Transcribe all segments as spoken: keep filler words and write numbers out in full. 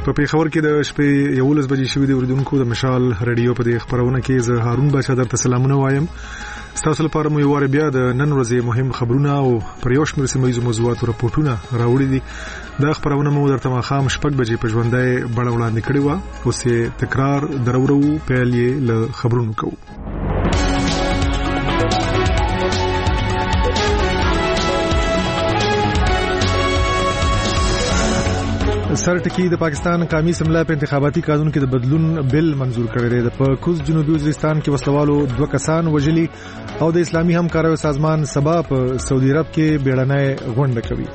په پیښور کې د شپې یولس بجې شوې د اوریدونکو د مشال رادیو په دې خبرونه کې زه هارون بچا درته سلامونه وایم. تاسو لپاره مو یو وار بیا د نن ورځې مهم خبرونه او پر یو شمېر سیمه ییزو موضوعاتو راپورټونه راوړي دي. دا خبرونه مو درته ماښام شپږ بجې په ژوندۍ بڼه وړاندې کړې وه. اوس یې تکرار درورو، پیل یې له خبرونو کوو. سر ټکی د پاکستان قومي اسمبلی په انتخاباتي قانون کې د بدلون بل منزور کړی دی. په کوز جنوبي وزیرستان کې وسلوالو دوه کسان وژلي او د اسلامي همکاریو سازمان سبا په سعودي عرب کې بیړنۍ غونډه کوي.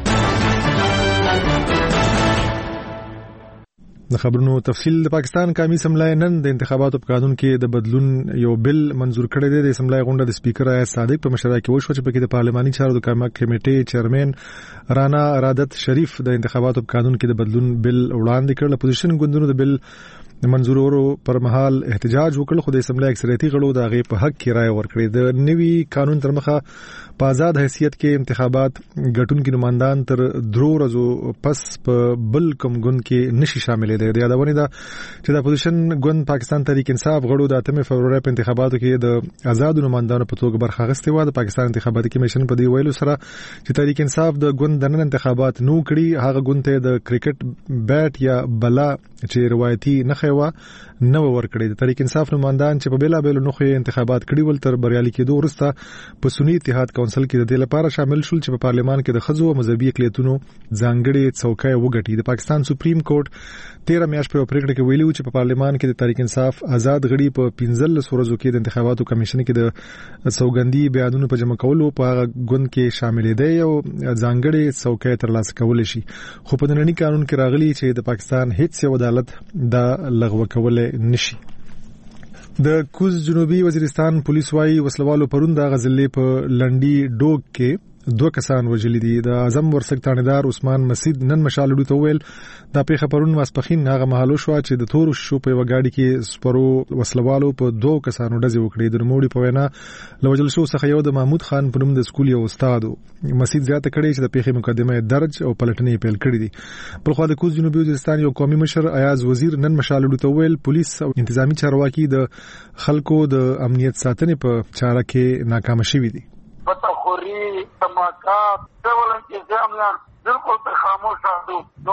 د خبرونو تفصیل. د پاکستان قومي اسمبلی نن د انتخاباتو په قانون کې د بدلون یو بل منزور کړی دی. د اسمبلی غونډه د سپیکر ایاز صادق په مشرۍ کې وشوه چې پکې د پارلماني چارو د کمیټې چیرمن رانا ارادت شریف د انتخاباتو په قانون کې د بدلون بل وړاندې کړ. اپوزیشن ګوندونو د بل منظورولو پر مهال احتجاج وکړ، خو د اسمبلی اکثریتي غړو د هغې په حق کې رائے ورکړې. د نوي قانون تر مخه په آزاد حیثیت کې انتخابات ګټونکي نمائندان تر درو ورځو پس په بل کوم ګوند کې نشي شاملېدی. د یادونې ده چې د اپوزیشن ګوند پاکستان تحریک انصاف غړو د اتمې فبرورۍ په انتخاباتو کې د آزادو نمائندانو په توګه برخه اخیستې وه. د پاکستان انتخاباتي کمیشن په دې ویلو سره چې تحریک انصاف د ګوند دننه انتخابات نو کړي، هغه ګوند ته د کرکټ بیټ یا بلا چې روایتي نښه و نو ورکړي. د تحریک انصاف نمائندان چې په بیلا بیلو نوخې انتخابات کړي ول تر بریالي کېدو وروسته په سنی اتحاد کونسل کې د دې لپاره شامل شول چې په پارلمان کې د ښځو او مذهبي اقلیتونو ځانګړې څوکۍ وګټي. د پاکستان سپریم کورټ تیره میاشت په پریکړه کې ویلي و چې په پارلمان کې د تحریک انصاف آزاد غړي په پنځلس ورځو کې د انتخاباتو کمیشن کې د سوګندي بیانونو په جمع کولو په هغه ګوند کې شاملېدی او ځانګړې څوکۍ ترلاسه کولی شي. خو په ننني قانون کې راغلي چې د پاکستان هیڅ یو عدالت دا لغوه کولی نشي. د کوز جنوبي وزیرستان پولیس وايي وسلوالو پرون د غزلې په لنډي ډوګ کې دوه کسان وژلي دي. د اعظم ورسک تانیدار عثمان مسعود نن مشال ډو ته ویل دا پیښه پرون ماسپخین هغه مهال شو چې د تور شو په وګاډي کې سپرو وسلوالو په دوه کسانو ډزې وکړې. د نوموړي په وینا لوجل شو څخه یو د محمود خان په نوم د سکول یو استاد مسعود زیاته کړي چې د پیښې مقدمه درج او پلټنې پیل کړې دي. بل خو د کوز جنوبي وزیرستان یو قومي مشر ایاز وزیر نن مشال ډو ته ویل پولیس او انتظامی چارواکي د خلکو د امنیت ساتنې په چاره کې ناکام شوي دي. بطخوری سماکات ډول انتظام نه بالکل په خاموش شاندو نو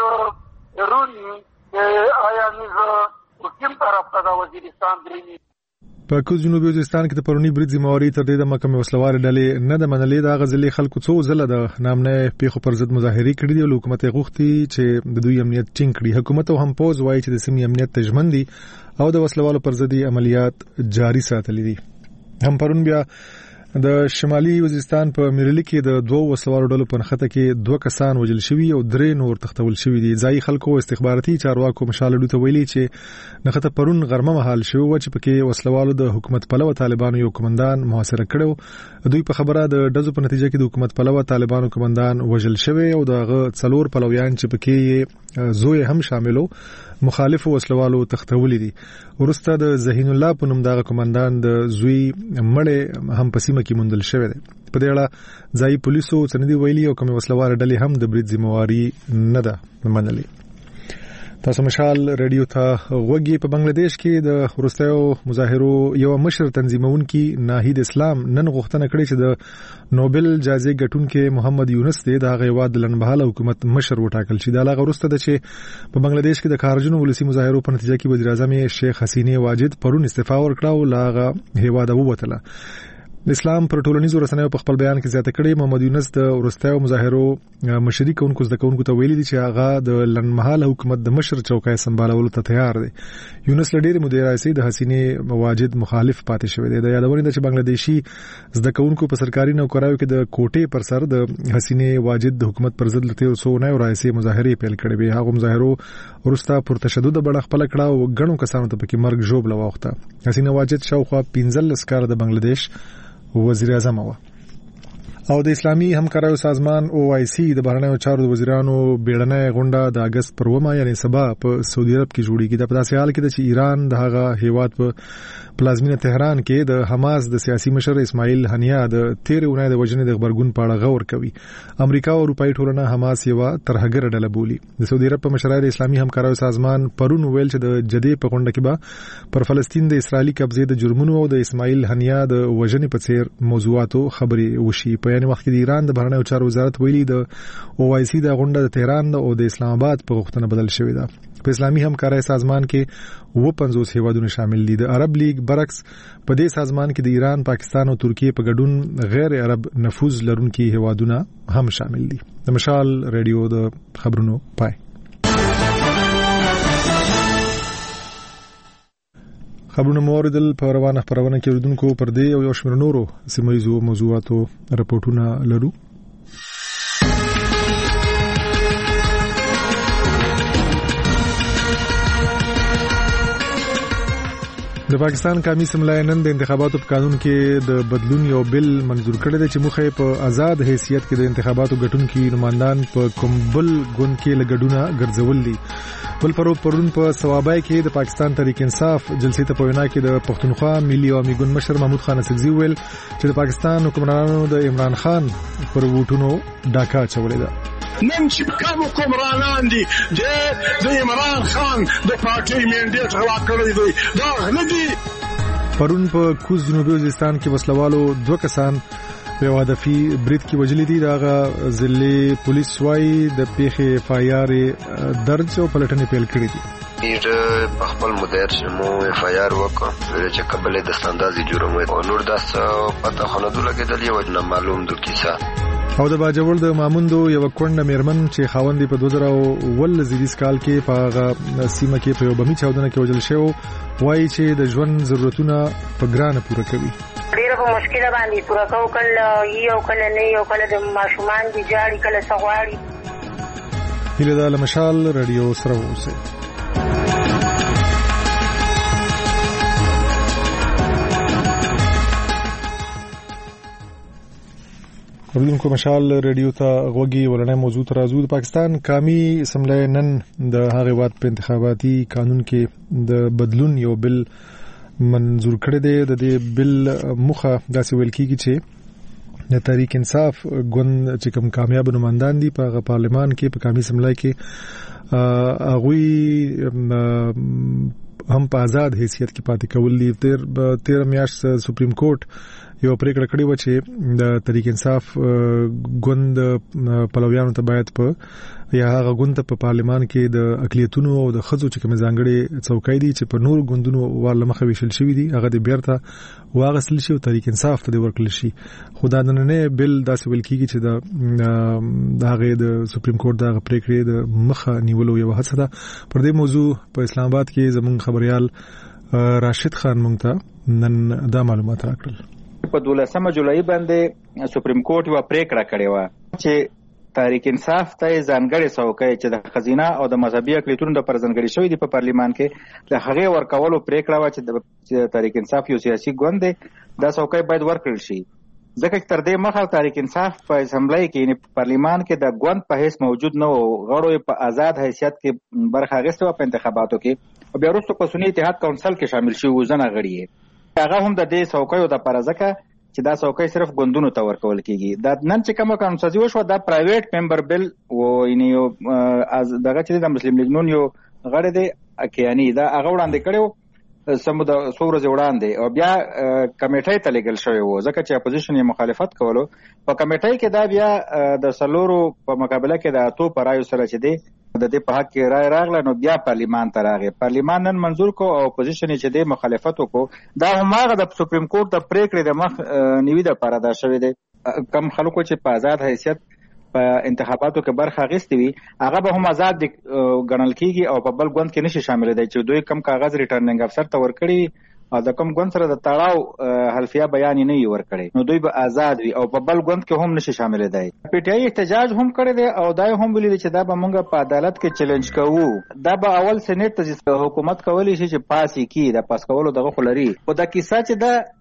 نیز رونی آیا نیز کوم طرف ته د وزیرستان درېنی. په کوز جنوبي وزیرستان کې د پرونی برید ذمہواری تر دې د محکمې وسلوال ډلې نه د منلې د غزلې خلکو څو ځله د نامنه پیښو پر ضد مظاهرې کړې دي او حکومت غوښتي چې د دوی امنیت ټینګ کړي. حکومت او هم پوز وایي چې د سیمې امنیت تضمین دي او د وسلوالو پر ضد عملیات جاری ساتلي دي. هم پرون بیا د شمالي وزیرستان په میرلی کې د دوه وسلوالو ډلو په نښته کې دوه کسان وژل شوي او درې نور تښتول شوي دي. ځایي خلکو استخباراتي چارواکو مشال ډو ته ویلي چې نښته پرون غرمه مهال شوې وه چې پکې وسلوالو د حکومت پلوه طالبانو یو کمانډان محاصره کړی. دوی په خبره د ډزو په نتیجه کې د حکومت پلوه طالبانو کمانډان وژل شوی او دغه څلور پلویان چې پکې زوی هم شاملو مخالف وسلوالو تختولې دي. ورسته د ذهین الله په نوم دغه کمانډان د زوی مړې هم په سیمه کې موندل شوی دی. په دې اړه ځایي پولیسو سندې ویلي او کوم وسلوال ډلې هم د برید ذمہواری نه ده منلې. تاسو مشال رادیو ته غوږی. په بنگلاديش کې د وروستیو مظاهرو یو مشر تنظیمونکي ناهید اسلام نن غوښتنه کړې چې د نوبل جایزې ګټونکي محمد یونس دی د هغه هیواد لنډمهاله حکومت مشر وټاکل شي. دا لغه وروسته ده چې په بنگلاديش کې د خارجونو ولسی مظاهرو په نتیجه کې وزیر اعظم شیخ حسینه واجد پرون استعفا ورکړه او لاغه هیواد ووتله. اسلام پر ټولنیزو رسنیو په خپل بیان کې زیاته کړې محمد یونس د وروستیو مظاهرو مشري کوونکو زده کوونکو ته ویلي دي چې هغه د لنډمهاله حکومت د مشر چوکۍ سمبالولو ته تیار دی. یونس له ډېرې مودې راهیسې د حسینې واجد مخالف پاتې شوی دی. د یادونې ده چې بنگلادیشي زده کوونکو په سرکاري نوکریو کې د کوټې پر سر د حسینې واجد د حکومت پر ضد لته څو نه راهیسې مظاهرې پیل کړې وي. هغه مظاهرو ورسته پر تشدد بڼه خپل کړه او غنو کسانو ته پکې مرګ ژوبله واوښته. حسینه واجد شاوخوا پنځلس کاله د بنگلاديش وزیر اعظم و. او د اسلامي همکاریو سازمان او آی سی د بهرنیو چارو د وزیرانو بیړنۍ غونډه د اگست پر اوومه یعنی سبا په سعودي عرب کې جوړیږي. د پداسې حال کې چې ایران د هغه هیواد په پلازمینه تهران کې د حماس د سیاسي مشر اسماعیل هنیه د تیر اونۍ د وژنې د خبرګون په اړه غور کوي. امریکا او اروپאי ټولنه حماس یو ترهګر ډله بولي. د سعودي عرب په مشرۍ د اسلامي همکاریو سازمان پرون ویل چې د جدې په غونډه کې به پر فلسطین د اسرائیلي قبضې د جرمونو او د اسماعیل هنیه د وژنې په څیر موضوعاتو خبرې وشي. په یعنی وخت کې د ایران د بهرنیو چارو وزارت ویلي د او آی سی د غونډه د تهران او د اسلام آباد په غوښتنه بدل شوې ده. په اسلامي همکارۍ سازمان کې اووه پنځوس هیوادونه شامل دي. د عرب لیگ برعکس په دې سازمان کې د ایران، پاکستان او ترکیه په ګډون غیر عرب نفوذ لرونکي هیوادونه هم شامل دي. د مشال ریډیو د خبرونو پای. خبرونه موردل په روانه خبرونه کې ردونکو پر دې او یو شمېر نورو سیمایزو موضوعاتو راپورټونه لرو. د پاکستان قومي اسمبلی نن د انتخاباتو په قانون کې د بدلون یو بل منظور کړی دی چې مخه په آزاد حیثیت کې د انتخاباتو ګټونکي نمائندان په کومبل ګوند کې لګډونه ګرځول دي. بل پرو پرون په ثوابای کې د پاکستان تحریک انصاف جلسې ته په وینا کې د پښتونخوا ملي عوامي ګوند مشر محمود خان اسدزي ویل چې د پاکستان حکمرانانو د عمران خان پر ووټونو ډاکا چولې ده. نن چې کوم حکمرانان دي د عمران خان د پارټي منډیټ غلا کړی دی دا نه دي. پرون په کوز جنوبي وزیرستان کې وسلوالو دوه کسان په هدفي برید کې وجلي دي. داغه ضلع پولیس وايي د پیښې اف آی آر درج او پلټنې پیل کړې دي. ډیر په خپل مدیر شمو اف آی آر وکړه چې قبل د ستاندازي جرم او نور داس پته خونه دلګېدل یو نه معلوم د کیسه. او د باجوړ د ماموندو یو کونډه میرمن چې خاوندې په دوه زره ول زیریس کال کې په سیمه کې په یو بمی چاودنه کې وجل شو وایي چې د ژوند ضرورتونه په ګرانه پوره کوي. ډیره په مشکله باندې پوره کوو، کله یو کله نه یو کله د ماشومان دي جاړي کله سغواړي. هیله ده له مشال رادیو سره اوسئ. ورودونکو مشال ریډیو ته غوږی ولنې موضوع تر راځو. د پاکستان قومي اسمبلی نن د هغه وخت په انتخاباتي قانون کې د بدلون یو بل منظور کړی دی. د دې بل مخه داسې ویل کیږي چې د تحریک انصاف ګوند چې کوم کامیاب نمائندان دي په پارلمان کې په قومي اسمبلی کې هغه هم په آزاد حیثیت کې پاتې کول دي. تیر تیر میاشت سپریم کورټ یو پریکړه کړې و چې د تحریک انصاف ګوند پلویانو ته باید په یا هغه ګوند ته په پارلمان کې د اقلیتونو او د خځو چې کوم ځانګړي څوکۍ دي چې په نور ګوندونو ورله مخه ویشل شوی دي هغه د بیرته واغسل شي او تحریک انصاف ته ورکړل شي. خو دا نن نه بل داسې ویل کیږي چې د د هغه د سپریم کورټ د پریکړې د مخه نیولو یو هڅه ده. پر دې موضوع په اسلام آباد کې زموږ خبريال راشد خان مونږ ته نن دا معلومات راکړل. په دولسمه جولای باندې سپریم کورټ یو پریکړه کړې و چې تحریک انصاف ته ځانګړي څوکۍ چې د خزینه او د مذهبي اقلیتونو د پرځنګړي شوی دی په پارلیمان کې د هغه ورکولو پریکړه و چې د تحریک انصاف یو سیاسي ګوند دی دا څوکۍ باید ورکړل شي. ځکه تر دې مخه تحریک انصاف په اسمبلی کې یعنی پارلیمان کې د ګوند په هیڅ موجود نه و، غړو په آزاد حیثیت کې برخه اخیسته په انتخاباتو کې او بیا وروسته په سنی اتحاد کونسل کې شامل شي وزنه غړي هغه هم د دې څوکیو د پرځکه چې دا څوکۍ صرف ګوندونو ته ورکول کیږي. دا نن چې کومه قانونسازي وشوه دا پرایویټ ممبر بل و یعنی از دغه چې د مسلم لیگ نون یو غړی دی اکیانی دا هغه وړاندې کړو سم د څو ورځې وړاندې او بیا کمیټې ته لګل شوی و ځکه چې اپوزیشن یې مخالفت کولو. په کمیټې کې دا بیا د سلورو په مقابله کې د اتو پرایو سره چې دی د دې په حق کې رائے راغله نو بیا پارلیمان ته راغی. پارلیمان نن منظور کو او اپوزیشن چې د مخالفت وکړو دا هماغه د سپریم کورټ د پریکړې د مخ نیوی د پاره دا شوی دی. کم خلکو چې په آزاد حیثیت په انتخاباتو کې برخه اخیستې وي هغه به هم آزاد ګڼل کیږي او په بل ګوند کې نشي شامل دی چې دوی کم کاغذ ریټرننګ افسر ته ورکړي او د کوم ګوند سره د تړاو حلفیه بیان نه یې ورکړي نو دوی به آزاد وي او په بل ګوند کې هم نشي شامل دی. پی ټی آی احتجاج هم کړی دی او دا هم ویلي چې دا به موږ په عدالت کې چیلنج کوو. دا به اول سېنیټ ته حکومت کولی شي چې پاس یې کی دا پاس کولو دغه خلري او دا کیسه چې دا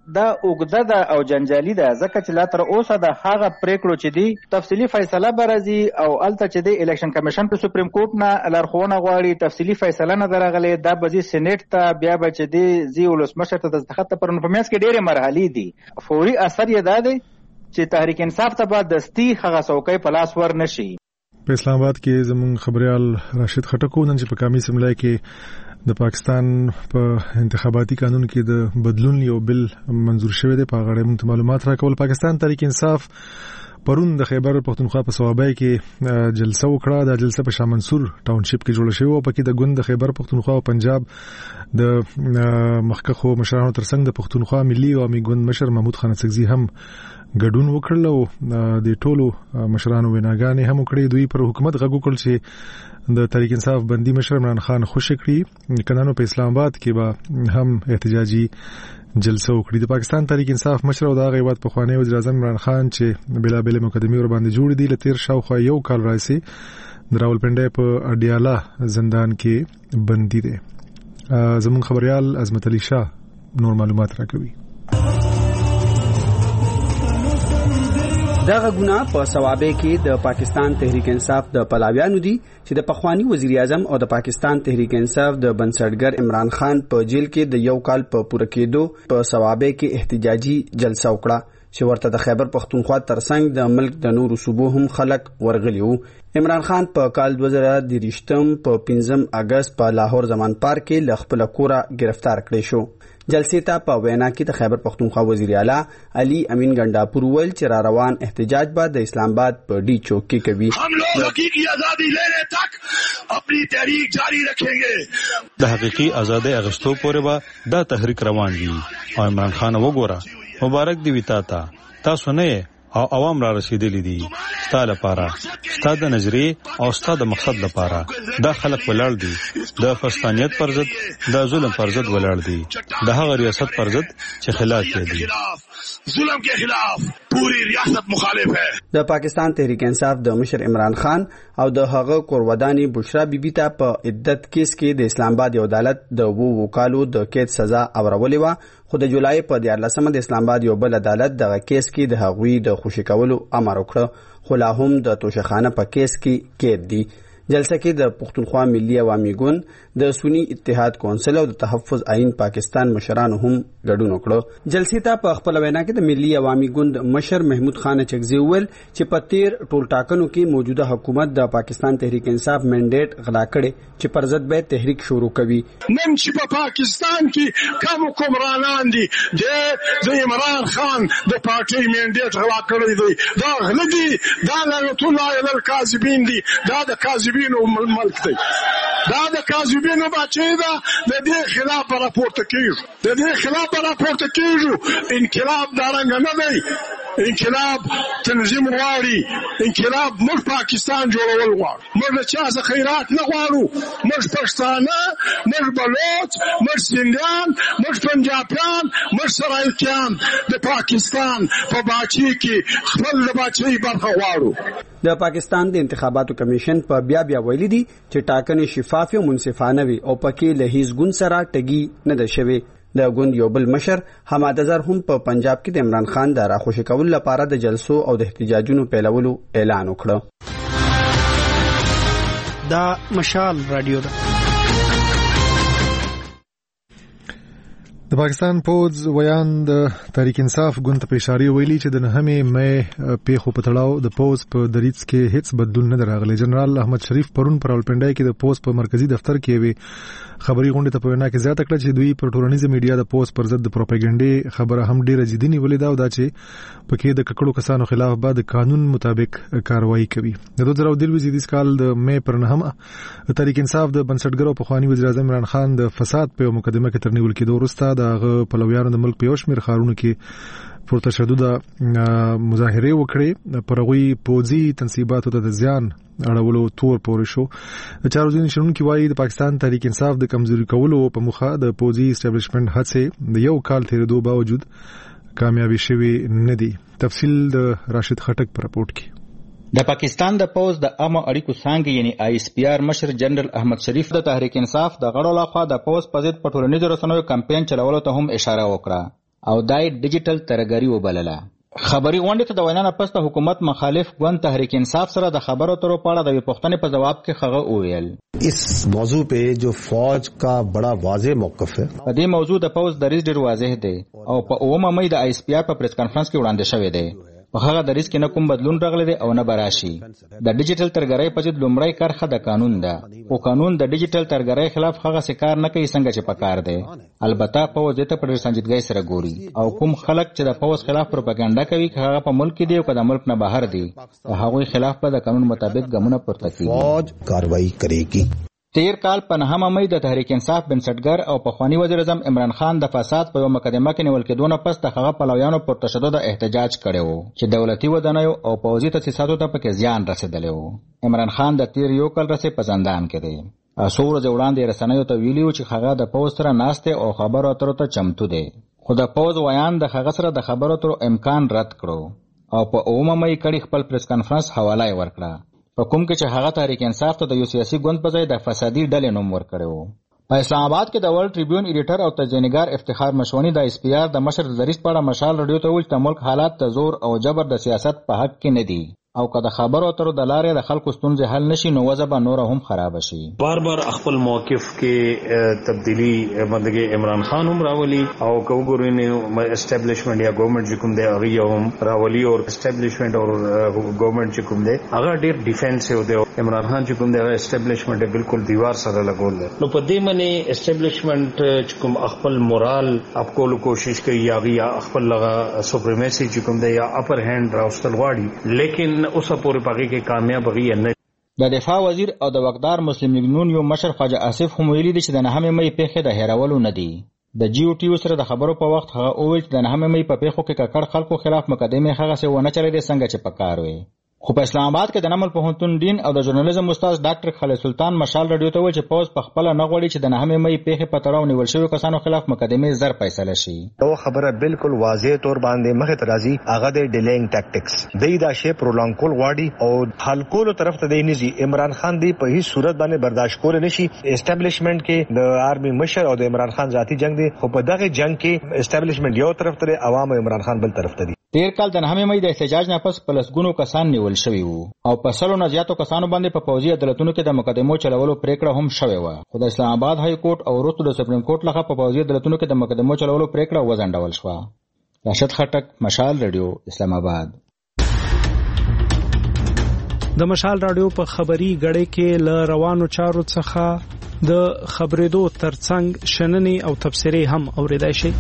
دا اوږده ده او جنجالي ده، ځکه چې لا تر اوسه د هغه پریکړو چې دي تفصیلي فیصله به راځي او هلته چې دی الیکشن کمیشن په سپریم کورټ نه لارښوونه غواړي، تفصیلي فیصله نه ده راغلې، دا به ځي سینیټ ته، بیا به چې دی ځي ولسمشر ته دستخط ته. پر نو په منځ کې ډېرې مرحلې دي. فوري اثر یې دا دی چې تحریک انصاف ته به دستي هغه څوکۍ په لاس ور نه شي. په اسلام آباد کې زموږ خبريال راشد خټکو نن چې په کامی سملای کې د پاکستان په انتخاباتي قانون کې د بدلون یو بل منزور شوی دی، په هغه اړه موږ معلومات راکول. پاکستان تحریک انصاف پرون د خیبر پختونخوا په صوابای کې جلسه وکړه. د جلسه په شاه منصور ټاونشپ کې جوړه شوې او پکې د ګوند د خیبر پختونخوا او پنجاب د مخکخو مشرانو ترڅنګ د پختونخوا ملي او عامي ګوند مشر محمود خان سکزي هم ګډون وکړل او د ټولو مشرانو ویناګانې هم وکړې. دوی پر حکومت غږ وکړ چې د تحریک انصاف بندي مشر عمران خان خوشی کړی. کنانو په اسلام آباد کې به هم احتجاجي جلسه وکړي. د پاکستان تحریک انصاف مشر او د هغه هیواد پخوانی وزیر اعظم عمران خان چې بلابل مقدمې ور باندې جوړ دي لتیر شاوخوا یو کال راځي د راولپنډۍ په اډیالا زندان کې بندي دي. زمون خبريال عظمت علي شاه نور معلومات راکوي. دغه ګناه په ثوابه کې د پاکستان تحریک انصاف د پلاویانو دي چې د پخوانی وزیر اعظم او د پاکستان تحریک انصاف د بنسټګر عمران خان په جیل کې د یو کال په پوره کېدو په ثوابه کې احتجاجي جلسه وکړه چې ورته د خیبر پختونخوا ترڅنګ د ملک د نورو صوبو هم خلک ورغلی وو. عمران خان په کال دوه زره دریشتم په پنځم اگست په لاهور زمان پارک کې ل خپل کوره گرفتار کړی شو. جلسې ته په وینا کې د خیبر پختونخوا وزیر اعلی علي امین ګنڈاپور ویل چې را روان احتجاج بعد د اسلام آباد په ډی چوک کې کوي. हम लोग हकीकी आजादी लेने तक अपनी तहरीक जारी रखेंगे. د حقيقي ازادۍ اغشتو پورې به دا تحریک روان وي او عمران خان وګوره مبارک دی وتا تا تاسو نه او عوام را رسیدلی دي ستاله لپاره، ستاد د نظریه او ستاد د مقصد لپاره. دا خلک ولړ دي د فلسطینیت پر ضد، د ظلم پر ضد ولړ دي، د هغه ریاست پر ضد چې خلاف دي، ظلم کے خلاف پوری ریاست مخالف ہے. د پاکستان تحریک انصاف د مشر عمران خان او د هغه کورودانی بشرا بیبي ته په عدت کیس کې د اسلام آباد عدالت د وو وکالو د قید سزا اورولې و، خو د جولای په دیارلسمه د اسلام آباد یو بل عدالت دغه کیس کې د هغوی د خوشی کولو امر وکړ، خو لا هم د توشخانه په کیس کې قید دي. جلسه کې د پختونخوا ملي عوامي ګوند د سنی اتحاد کونسل او د تحفظ عین پاکستان مشرانو هم ګډون وکړ. جلسې ته په خپل وینا کې د ملي عوامي ګوند مشر محمود خان چکزي ویل چې په تیر ټول ټاکنو کې موجوده حکومت د پاکستان تحریک انصاف منډیټ غلا کړي چې پر ضد به تحریک شروع کوي. نن چې په پاکستان کې کوم حکمرانان دي د عمران خان د پارټي منډیټ غلا کړی دی، دا غلا دي، دا لعنت الله علی الکاذبین دي، دا د کاذبین ملک دی، دا د کاذبینو بچی ده. د دې خلاف راپورته کیږي، د دې خلاف راپورته کیږي. انقلاب دا رنګ نه دی، انقلاب تنظیم غواړي، انقلاب موږ پاکستان جوړول غواړو، موږ له چا څخه خیرات نه غواړو، موږ پښتانه، موږ بلوچ، موږ سندیان، موږ پنجابیان، موږ سرایکیان د پاکستان په باچی کې خپل د باچی برخه غواړو. د پاکستان د انتخاباتو کمیشن په بیا بیا ویلي دي چې ټاکنې شفاف او منصفانه وي او پکې له هیڅ ګوند سره ټګي نه ده شوې. د ګوند یو بل مشر حماد اظهر هم په پنجاب کې د عمران خان د راخوشي کولو لپاره د جلسو او د احتجاجونو پیلولو اعلان وکړ. دا مشال رادیو ده. د پاکستان پوز ویان د تحریک انصاف ګوند ته اشاره ویلي چې د نهمې مې پیښو په تړاو د پوز په دریځ کې هیڅ بدلون نه راغلی. جنرال احمد شریف پرون پر راولپنډۍ کې د پوز په مرکزی دفتر کې وی خبري غونډه ته په وینا کې زیاته کړه چې دوی پر ټولنیزه میډیا د پوز پر ضد پروپاګاندا خبره هم ډیره جدي نیولې ده او دا چې پکې د ککړو کسانو خلاف بعد قانون مطابق کاروایی کوي. د دوه زره دلوي زیدیس کال د مې پر نهمه تحریک انصاف د بنسټګرو په خواني وزیر اعظم عمران خان د فساد په مقدمه کې ترنیول کېدو وروسته دغه پلویانو د ملک په یو شمېر ښارونو کې پر تشدد مظاهره وکړي، پر غوي پوځي تنصیباتو ته د زیان اړولو تور پورې شو. د چارو ځینې شنونکي وایي د پاکستان تحریک انصاف د کمزوري کولو په مخه د پوځي اسټابلیشمنت هڅې د یو کال تیریدو باوجود کامیابی شوي نه دي. تفصیل د راشد خټک په راپورټ کې. د پاکستان د پوز د عامه اړیکو څانګې یعنی آی اس پی آر مشر جنرال احمد شریف د تحریک انصاف د غړو لخوا د پوز په ضد په ټولنیزو رسنیو کمپاین چلولو ته هم اشاره وکړه. او دای ډیجیټل ترګری وبلله. خبري غونډه ته د وینا نه پس د حکومت مخالف ګوند تحریک انصاف سره د خبرو ترو پاړه د پښتنې په جواب کې خغه وویل اس موضوع په جو فوج کا بڑا واضح موقف ہے. په دې موضوع د پوز دریځ ډیر واضح دی او په اومه مې د آی اس پی آر په پریس کانفرنس کې وړاندې شوی دی. په هغه دریځ کې نه کوم بدلون راغلی دی او نه براشي. د ډیجیټل ترګرۍ په ضد لومړی کرخه د قانون ده او قانون د ډیجیټل ترګرۍ خلاف هغه سکار نه کوي څنګه چې پکار دی. البته پوز دې ته په ډیر سنجیدګۍ سره ګوري او کوم خلک چې د پوز خلاف پروپاګاندا کوي هغه په ملک کې دی او د ملک نه بهر دی هغه خلاف په د قانون مطابق ګامونه پورته کوي. فوج کاروایی کوي. تیر کال په نهمه مې د تحریک انصاف بنسټګر او پخوانی وزیر اعظم عمران خان د فساد په یو مقدمه کې نیول کېدو نه پس د هغه پلویانو پر تشدد احتجاج کړی و چې دولتي ودانیو او پوځي تاسیساتو ته پکې زیان رسیدلی و. عمران خان د تیر یو کال رسې په زندان کې دی. څو ورځې وړاندې رسنیو ته ویلي و چې هغه د پوځ سره ناسته او خبرو اترو ته چمتو دی خو د پوځ ویان د هغه سره د خبرو اترو امکان رد کړو او په اومه مې کړي خپل پریس کانفرنس حواله ورکړه په کوم کې چې هغه تحریک انصاف ته د یو سیاسي ګوند په ځای د فسادي ډلې نوم ورکړی و. په اسلام آباد کې د ورلد ټریبیون ایډیټر او تجزیه‌نګار افتخار مشونی د اس پی آر د مشر د دریځ په اړه مشال رادیو ته وویل چې د ملک حالات د زور او جبر د سیاست په حق کې نه دي او که د خبرو اترو د لارې د خلکو ستونزې حل نشي نو وضع به نور هم خراب شي. بار بار خپل موقف کې تبدیلی مدګي عمران خان هم راولي او کو ګورینه اسټابلیشمنت یا ګورنمنت چې کوم دی هغه هم راولي او اسټابلیشمنت او ګورنمنت چې کوم دی هغه ډیر ډیفنسیو دی. عمران خان چې کوم دی هغه اسټابلیشمنت بالکل دیوار سره لګول دی نو په دې باندې اسټابلیشمنت چې کوم خپل مورال خپل کوشش کوي یا خپل لغه سپریمیسی چې کوم دی یا اپر هاند راوستل غواړي لیکن اوسه پورې پاګه کې کامیاب غي نه. د دفاع وزیر او د وقدار مسلم لیگ نون یو مشر خواجه آصف هم ویلي دي چې د نهمه مې پیښه د هیرولو نه دي. د جی او ټي سره د خبرو په وخت هغه اویل چې د نهمه مې په پیښو کې ککړ خلکو خلاف مقدمه هغه څه ونه چلې دي څنګه چې پکار وي. خو په اسلام آباد کې د نمل پوهنتون ډین او د ژورنالیزم استاد ډاکټر خالد سلطان مشال رادیو ته وایي چې پوز په خپل نه غوړي چې د نهمه مې پیښه په تړاو نیول شوی کسانو خلاف مقدمه زر فیصله شي. او خبره بالکل واضح تور باندې مخه ترازی هغه د ډیلینګ ټاکټکس دی دا شی پرولانګ کول غواړي او حل کولو طرف ته دی نزي. عمران خان دی په هیڅ صورت باندې برداشت کول نشي. اسټابلیشمنت کې د آرمي مشر او د عمران خان ذاتی جنگ دی خو په دغه جنگ کې اسټابلیشمنت یو طرف ته عوام عمران خان بل طرف ته دی. تیر کال د نهمه مې د احتجاج نه پس پلسګونو کسان نیول شوي وو او په سلو نه زیاتو کسانو باندې په پوځي عدالتونو کې د مقدمو چلولو پریکړه هم شوې وه خو د اسلام آباد های کورټ او وروسته د سپریم کورټ لخوا په پوځي عدالتونو کې د مقدمو چلولو پریکړه وځنډول شوه. راشد خټک، مشال رادیو، اسلام آباد. د مشال رادیو په خبري غړې کې ل روانو چارو څخه د خبرېدو ترڅنګ شننې او تبصرې هم اوریدای شي.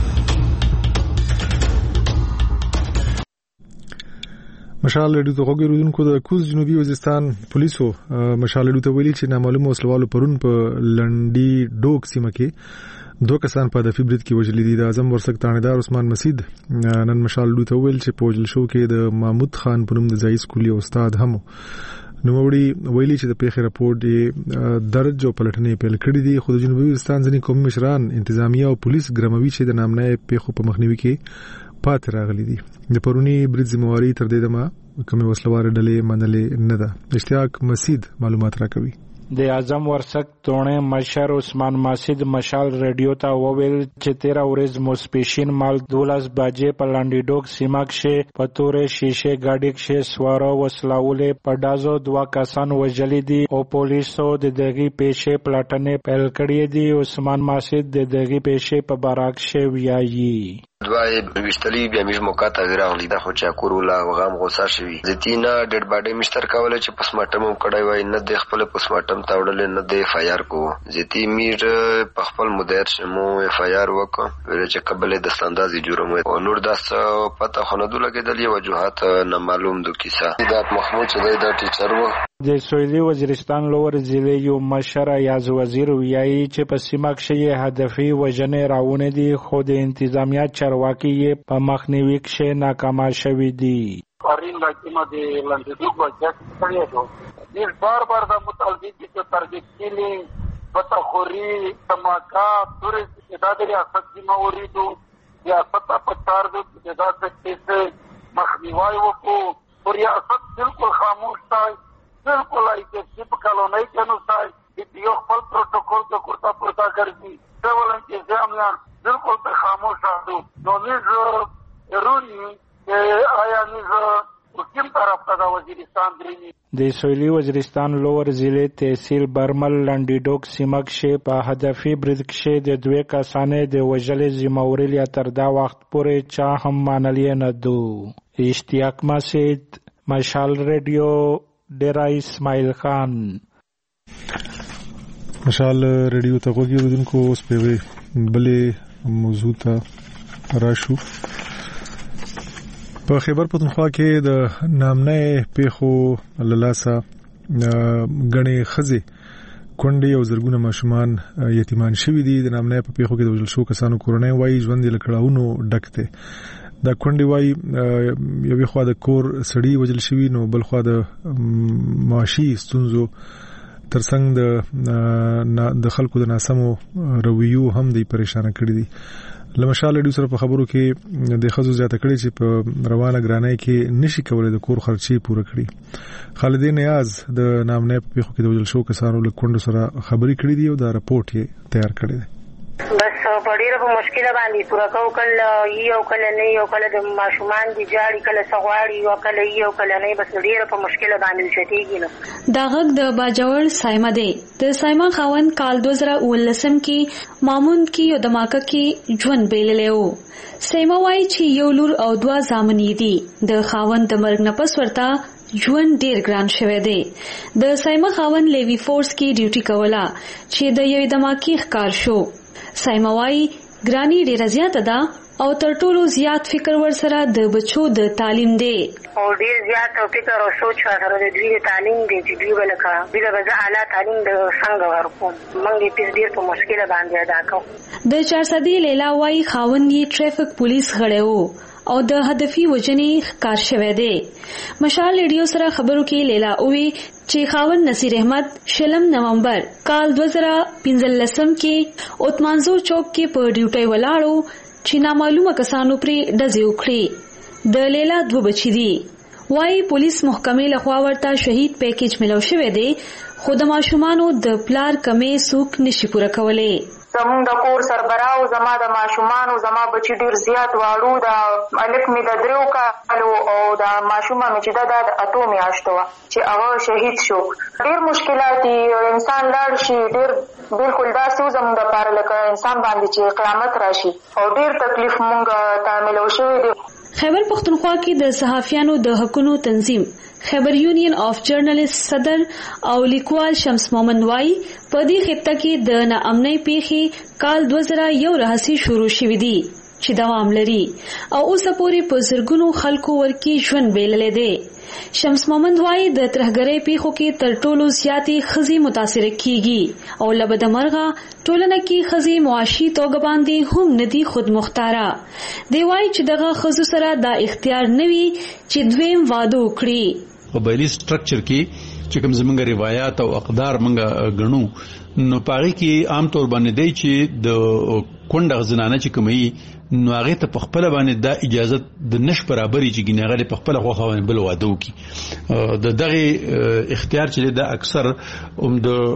مشال رادیو ته وګورونکو د کوز جنوبي وزیرستان پولیسو مشال رادیو ته ویلي چې نامعلوم وسلوالو پرون په لنډي ډوک سیمه کې دوه کسان په د فبرت کې وژل دي. د اعظم ورسک تانیدار عثمان مسید نن مشال رادیو ته ویل چې په وژل شو کې د محمود خان په نوم د ځای سکولي استاد هم نوموړي ویلي چې د پیښې راپور دی درج او پلټنې پیل کړې دي خو د جنوبي وزیرستان ځینې قومي مشران انتظامیه او پولیس ګرموي چې د نامنه پیښو په مخنیوي کې پات راغلي دي. د پرونی برید ذمہواری تر دې دمه کومه وسلوار ډلې منلې نه ده. اشتیاق مسید معلومات راکوي. د اعظم ورسک تونه مشر عثمان مسید مشال رادیو ته وویل چې تیرا ورځ موسپیشین مال دولس بجې په لاندې ډوک سیمه کې په تورې شیشه گاډي کې سوار وسلاولې په دازو دوا کسان وژلې دي او پولیسو د دغه پیښې پلټنې پیل کړې دي. عثمان مسید د دغه پیښې په باراک شې ویایي. دوای وشتلی بیا میش موقع ته راغلی دا خو چې کورولا وغام غوسه شوی زتینا ډډ باډي مستر کاوله چې پسماټم کړای وای نه د خپل پسماټم تاوړل نه د فایر کو زتی میر په خپل مدیر شمو فایر وک ول چې قبل د استاندازي جرم او نور داس پته خندو لګیدلی وجوهات نه معلوم دو کیسه د محمود چې د ټیچر و د سویلي وزیرستان لور ضلع یو مشر یاز وزیر ویایي چې په سیمه کې هدفي وژنې راونه دي خو د انتظامیه چارواکي په مخنیوي کې ناکام شوي دي. پرین لکه د لندې وجه کړی دی ډیر بار بار د متعلقین چې ترجیح کړي پتاخوري تماکا تورې چې د ریاست ذمہ وریدو یا پتا پتار د اجازه څخه مخنیوي وکړو او ریاست بالکل خاموش دی. بالکل ایسے کالونی کے انوسار یو خپل پروتوکول ته کورتا پورتا ګرځي ډول چې ځامنا بالکل په خاموشه دو نو نیز رونی آیا نیز کوم طرف ته د وزیرستان درېنی د سویلی وزیرستان لوور ضلع تحصیل برمل لنډیډوک سیمه کښې په هدفي برید کښې د دوې کسانې د وژلې ذمه وړل تر دا وخت پورې چا هم منلی نه دو. اشتیاق مسعود، مشال ریډیو، ډیرا اسماعیل خان. مشال ریډیو ته غوږی اورېدونکو اوس په یوې بلې موضوع ته راشو. په خیبر پښتونخوا کې د نامنه پیښو للاسه غنې خزي کونډې او زرګونه ماشومان یتیمان شوي دي. د نامنه په پیښو کې د وژل شو کسانو کورنۍ وایي ژوند یې له کړاوونو ډک دی. دا کونډې وایي یوې خوا د کور سړي وژل شوي نو بل خوا د معاشي ستونزو ترڅنګ د خلکو د ناسمو رویو هم دی پریشان کړي دي. لمشال ډیو سره په خبرو کې د خزو زیاته کړي چې په روانه ګرانۍ کې نشي کولای د کور خرچې پوره کړي. خالدین نیاز د نامنه په پیښو کې د وژل شو کسانو له کونډو سره خبرې کړې دي او دا رپورټ یې تیار کړی دی. بس په ډیره په مشکله باندې پوره کو کله یو کله نه یو کله د ماشومان دي جاړي کله سغواړي او کله یو کله نه بس ډیره په مشکله باندې شتيږي نو دا غږ د باجوړ سایما دی. د سایما خاون کال دو هزار ولسم کې مامون کې او دماکه کې ژوند بیللې. سایما وايي چې یو لور او دوا زامنې دي. د خاون د مرګ نه پس ورته ژوند ډیر ګران شوی دی. د سایما خاون لیوی فورس کې ډیوټي کوله چې د یوې دماکي ښکار شو. سایما وايي ګرانی ډیره زیاته ده او تر ټولو زیات فکر ور سره د بچو د تعلیم دی او ډیر زیات فکر او سوچ سره د دوی تعلیم دی چې دوی ولکه دوی به اعلی تعلیم د څنګه ورکوم موږ دې ډیر په مشکله باندې ادا کوو. د چارسدي لیلا وايي خاوند یې ټریفک پولیس غړیو او د هدفي وجنې ښکار شوی دی. مشال ریډیو سره خبرو کې لیلا اووي چې خاوند نصیر احمد شلم نومبر کال دو هزار پنځلسم کې اوتمانزو چوک کې په ډیوټي ولاړو چې نامعلومه کسانو پرې ډزې وکړې. د لیلا دوه بچی دي. وايي پولیس محکمې لخوا ورته شهید پیکیج ملو شوی دی خو د ماشومانو د پلار کمې څوک نشي پوره کولی. زمون د کور سربراو زما د ماشومانو زما بچی ډیر زیات واړو د الک می د درو کالو او د ماشومه می چې د اتو میاشتو چې هغه شهید شو. ډیر مشکلات انسان لاړ شي ډیر بالکل داسې زمون د پاره لکه انسان باندې چې قیامت راشي او ډیر تکلیف مونږ ته ملو شوی دی. خیبر پختونخوا کې د صحافیانو د حقوقو تنظیم خیبر یونین اف جرنالست صدر او لیکوال شمس مومن وايي په دې خطه کې د ناامنۍ پیښې کال دو هزار یو راهسي شروع شوې دي چې دوام لري او اوس پورې په زرګونو خلکو ورکی ژوند بیللې دي. شمس مومن وايي د ترهګرۍ پیښو کې تر ټولو زیاتې خزي متاثر کیږي او لبد مرغه ټولنه کې خزي معاشي توګه باندې هم ندي خود مختاره. دی وايي چې دغه خزو سره دا اختیار نوي چې دویم واده وکړي. قبایلی سټرکچر کې چې کوم زمونږ روایت او اقدار مونږ غنو نو پاره کې عام طور باندې دی چې د کونډه زنانه چې کومي نو هغه ته په خپل باندې د اجازه د نش برابرۍ چې ګناغه په خپل خو خوونه بل واده وکي. د دغه اختیار چې د اکثر هم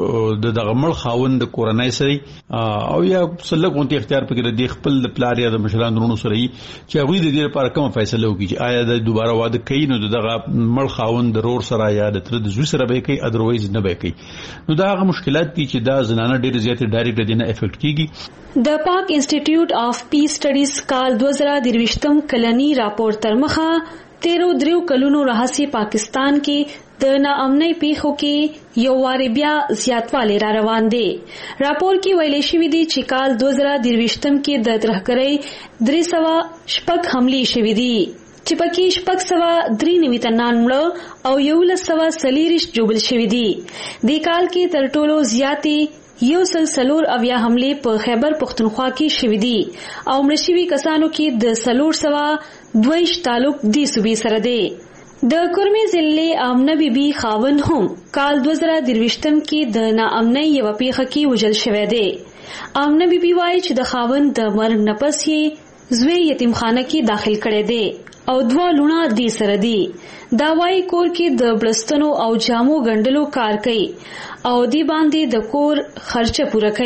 د دغه مړ خاوند د کورنۍ سره او یا سلګونتي اختیار پکې د خپل پلار یا د مشران درونو سره چې هغه د دې لپاره کوم فیصله وکړي چې آیا د دوباره واده کوي نو دغه مړ خاوند د رور سره یا د تر د زوی سره به کوي ادروایز نه به کوي. نو دا هغه مشکلات دي چې دا زنانه ډېر زیات ډایرکټ دي نه افیکټ کیږي. د پاک انسټیټیوټ اف پیس سټډیز کال دو هزار درویشتم کلنی راپور تر مخه تیرو دریو کلونو راهسي پاکستان کې د ناامنۍ پیښو کې یو واری بیا زیاتوالی را روان دی. راپور کې ویل شوی دی چې کال دو هزار درویشتم کې د ترهګرۍ درې سوه شپږ حملې شوې دي چې پکې شپږ سوه درې نوي تنان مړه او یولس سوه څلېرویشت ژوبل شوي دي. دې کال کې تر ټولو زیاتې یو سل سلور اویا حملې په خیبر پختونخوا کې شوې دي او مړه شوي کسانو کې د سلور سوه دویشت تعلق دې صوبې سره دی. د کرمي ضلع آمنه بی بی خاوند هم کال دو هزار درویشتم کې د ناامنۍ یوه پیښه کې وژل شوی دی. آمنه بی بی وایي چې د خاوند د مرګ نه پس یې زوی یتیمخانه کې داخل کړی دی او دوه لوڼه دې سره دي. دا وايي کور کې د بلستنو او جامو ګنډلو کار کوي او دی باندې د کور خرچه پوره کوي.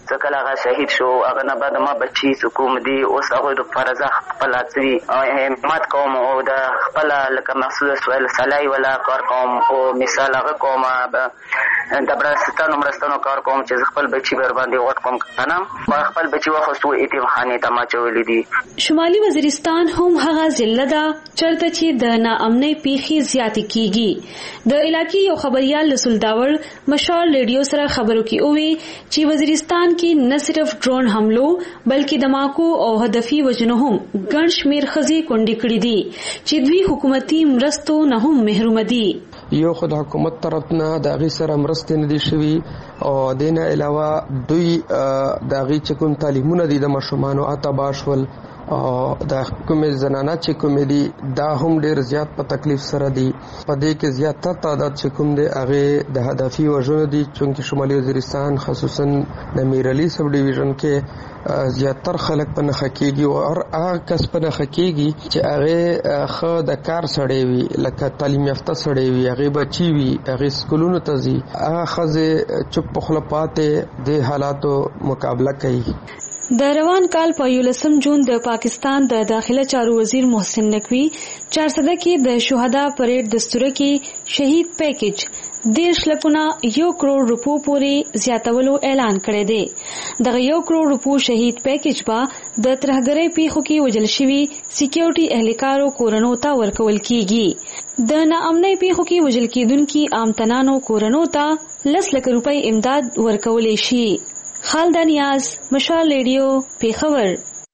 ځکه هغه شهید شو هغه نه بعد ما بچي کوم دي اوس هغه د فرضه خپل اصلي همت کوم او د خپل لکه محسوس سوال سلای ولا کار کوم او مثال هغه کوم د برستانو مرستانو کار کوم چې خپل بچي بر باندې وټ کوم کنه ما خپل بچي واخستو ایتمخانه ته ما چولې دي. شمالي وزیرستان هم هغه ضلع ده چرته چې د ناامنۍ پیخي زیات کیږي. د علاقې یو خبريال رسول داور مشال ریډیو سره خبرو کې اووي چې وزیرستان کې نه صرف ډرون حملو بلکې دماکو او هدفي وجنو هم ګڼ شمیر خزي کونډې کړې دي چې دوی حکومتي مرستو نه هم محروم دي. یو خو د حکومت طرف نه د غي سره مرستې نه دي شوي او دینه علاوه دوی د غي چې کوم تعلیمونه دي د مشرومانو اتباشول او د حکومت زنانه چې کوم دي دا هم ډیر زیات په تکلیف سره دي. په دې کې زیاتره تعداد چې کوم دي هغه د هدفي وژنو دي چې شمالي وزیرستان خصوصا د میرعلی سب ډیویژن کې زیاتره خلک په نخ کېږي او هر کس په نخ کېږي چې هغه خو د کار سړی وي لکه تعلیم یافته سړی وي هغه بچي وي هغه سکولونو ته ځي هغه خزه چپ خپل پاتې د حالاتو مقابله کوي. د روان کال په یولسم جون د پاکستان د داخله چارو وزیر محسن نقوی چارسده کې د شهدا پریډ دستور کې شهید پیکیج دیرش لکونه یو کروڑ روپو پورې زیاتولو اعلان کړی دی. دغه یو کروڑ روپو شهید پیکیج با د ترهګرۍ پیښو کې وژل شوي سکیورټي اهلکارو کورنو ته ورکول کیږي. د ناامنۍ پیښو کې وژل کیدونکو عامتنانو کورنو ته لس لک روپۍ امداد ورکولې شي. خالد نیاز مشال ریډیو پیښور.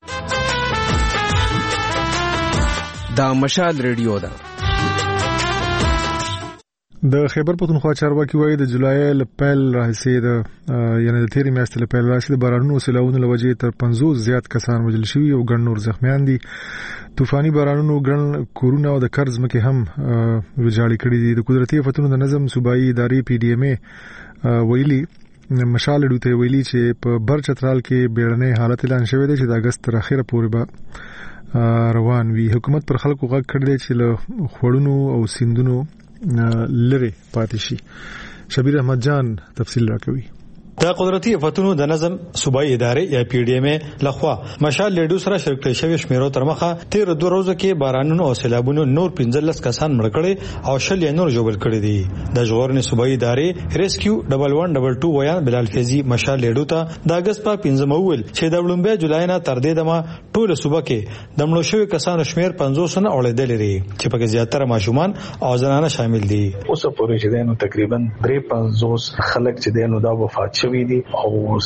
دا مشال ریډیو ده. د خیبر پختونخوا چارواکي وایي د جولای لپیل راځي د یعنی د تیرې میاشتې لپیل راځي د بارانونو سیلاونو لوجې تر پنځوس زیات کسان وژل شوي او ګڼ نور زخمیان دي. طوفاني بارانونو ګڼ کورونه او د قرض مکه هم ویجاړي کړي دي. د قدرتي آفتونو د نظم صوبایي ادارې پی ډي ایم ای ویلي مشال ډوته ویلي چې په بر چترال کې بیړنۍ حالت اعلان شوی دی چې د اگست تر اخره پورې به روان وي. حکومت پر خلکو غږ کړی دی چې له خوړونو او سیندونو لری پاتې شي. شبیر احمد جان تفصیل راکوي. د قدرتي آفتونو د نظم صوبایي ادارې یا پی ډي ایم ای لخوا مشال لیډو سره شرکت شوی شمیرو تر مخه تیر دوه ورځې کې بارانونو او سیلابونو نور پنځلس کسان مړ کړي او شل نور جوړ کړي دي. د ژغورنې صوبایي ادارې ریسکیو ډبل ون ډبل ټو ویان بلال فیضی مشال لیډو ته د اگست په پنځم اول چې د وړاندې جولای نه تر دې دمه ټول صوبه کې د مړو شوی کسانو شمیر پنځوس نه اوړېدل لري چې پکې زیاتره ماشومان او زنانه شامل دي. اوس پورې چې دینو تقریبا درې پنځوس خلک چې دینو دا وفات شوی دي او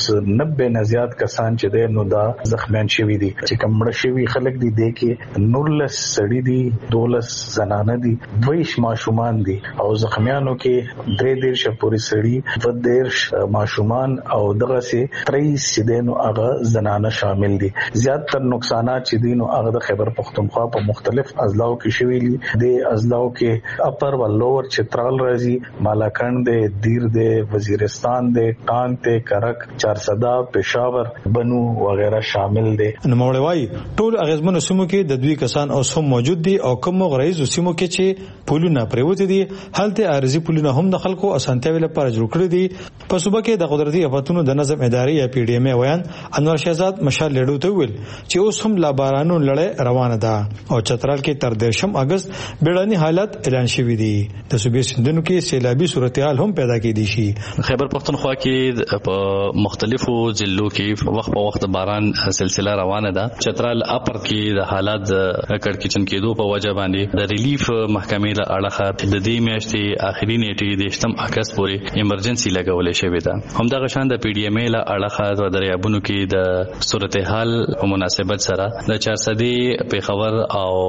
نبه نه زیات کسان چې دینو دا زخمیان شوی دي. چې کوم شوی خلک دي د کې نورلس سړی دي دولس زنانه دي دویش ماشومان دي او زخمیانو کې درې ډیر شپوري سړی و ډیر ماشومان او دغه سي تریس دینو هغه زنانه شامل دي. زیاتره نقصانات چې دینو هغه د خیبر پختونخوا په مختلف اضلاعو کې شوی دي. د اضلاعو کې اپر و لوور چترال راځي مالاکنډ د دیر د وزیرستان د ټانګ ته کرک چارسدا پېښور بنو وغیرہ شامل دي. نو مولوي ټول اغیزمنو سیمو کې د دوی کسان اوس هم موجود دي او کوم غریزو سیمو کې چې پولونه پریوت دي هلته ارزي پولونه هم د خلکو اسانتیاوي لپاره جوړ کړی دي. په صوبه کې د قدرتي آفتونو د نظم ادارې یا پی ډي ایم ای ویان انور شهزاد مشال لیډو ته ویل چې اوس هم لا بارانو لړۍ روانه ده او چترال کې تر دیرشم اگست بیړني حالت اعلان شوی دي. د صوبې سندونو کې سیلابي صورتحال هم پیدا کېدي شي. خیبر پختونخوا کې په مختلفو ضلعو کې وخت په وخت باران سلسله روانه ده. چترال اپر کې د حالات کړکېچن کېدو په وجه باندې د ریلیف محکمې له اړخه د دې میاشتې اخري نیټې د شتم اگست پورې ایمرجنسي لګولې شوې ده. همدغه شان د پی ډي ایم ای له اړخه د دریابونو کې د صورتحال په مناسبت سره د چارسدي پیښور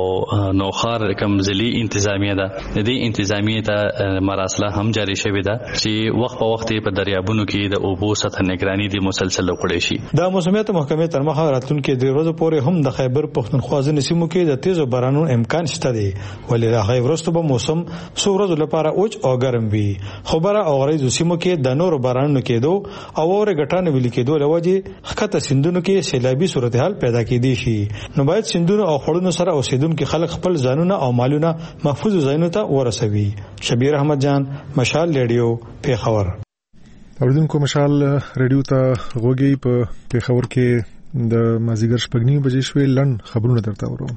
او نوخار کوم ضلعي انتظامیه ده د دې انتظامیه ته مراسله هم جاری شوې ده چې وخت په وخت په دریابونو کې د اوبو سطح نگرانی دی مسلسل وکړي شي. د موسمیات محکمې تر مخه راتلونکو درې ورځې پورې هم د خیبر پختونخوا ځینې سیمو کې د تیزو بارانونو امکان شته دی ولې راغی ورسته به موسم څو ورځې لپاره اوچ او ګرم وي. خبره او غریزو سیمو کې د نور بارانونو کېدو او اور غټانو ویل کېدو لوجه خطه سندونو کې سیلابي صورتحال پیدا کېدي شي. نو باید سندونو او خړونو سره اوسیدونکو خلک خپل ځانونه او مالونه محفوظ ځایونو ته ورسوي. شبیر احمد جان مشال ریډیو پیښور. اوریدونکو مشال ریډیو ته غوږی په پیښور کې د مازیګر شپږ نیمې بجې شوې لړن خبرونه درته ورو.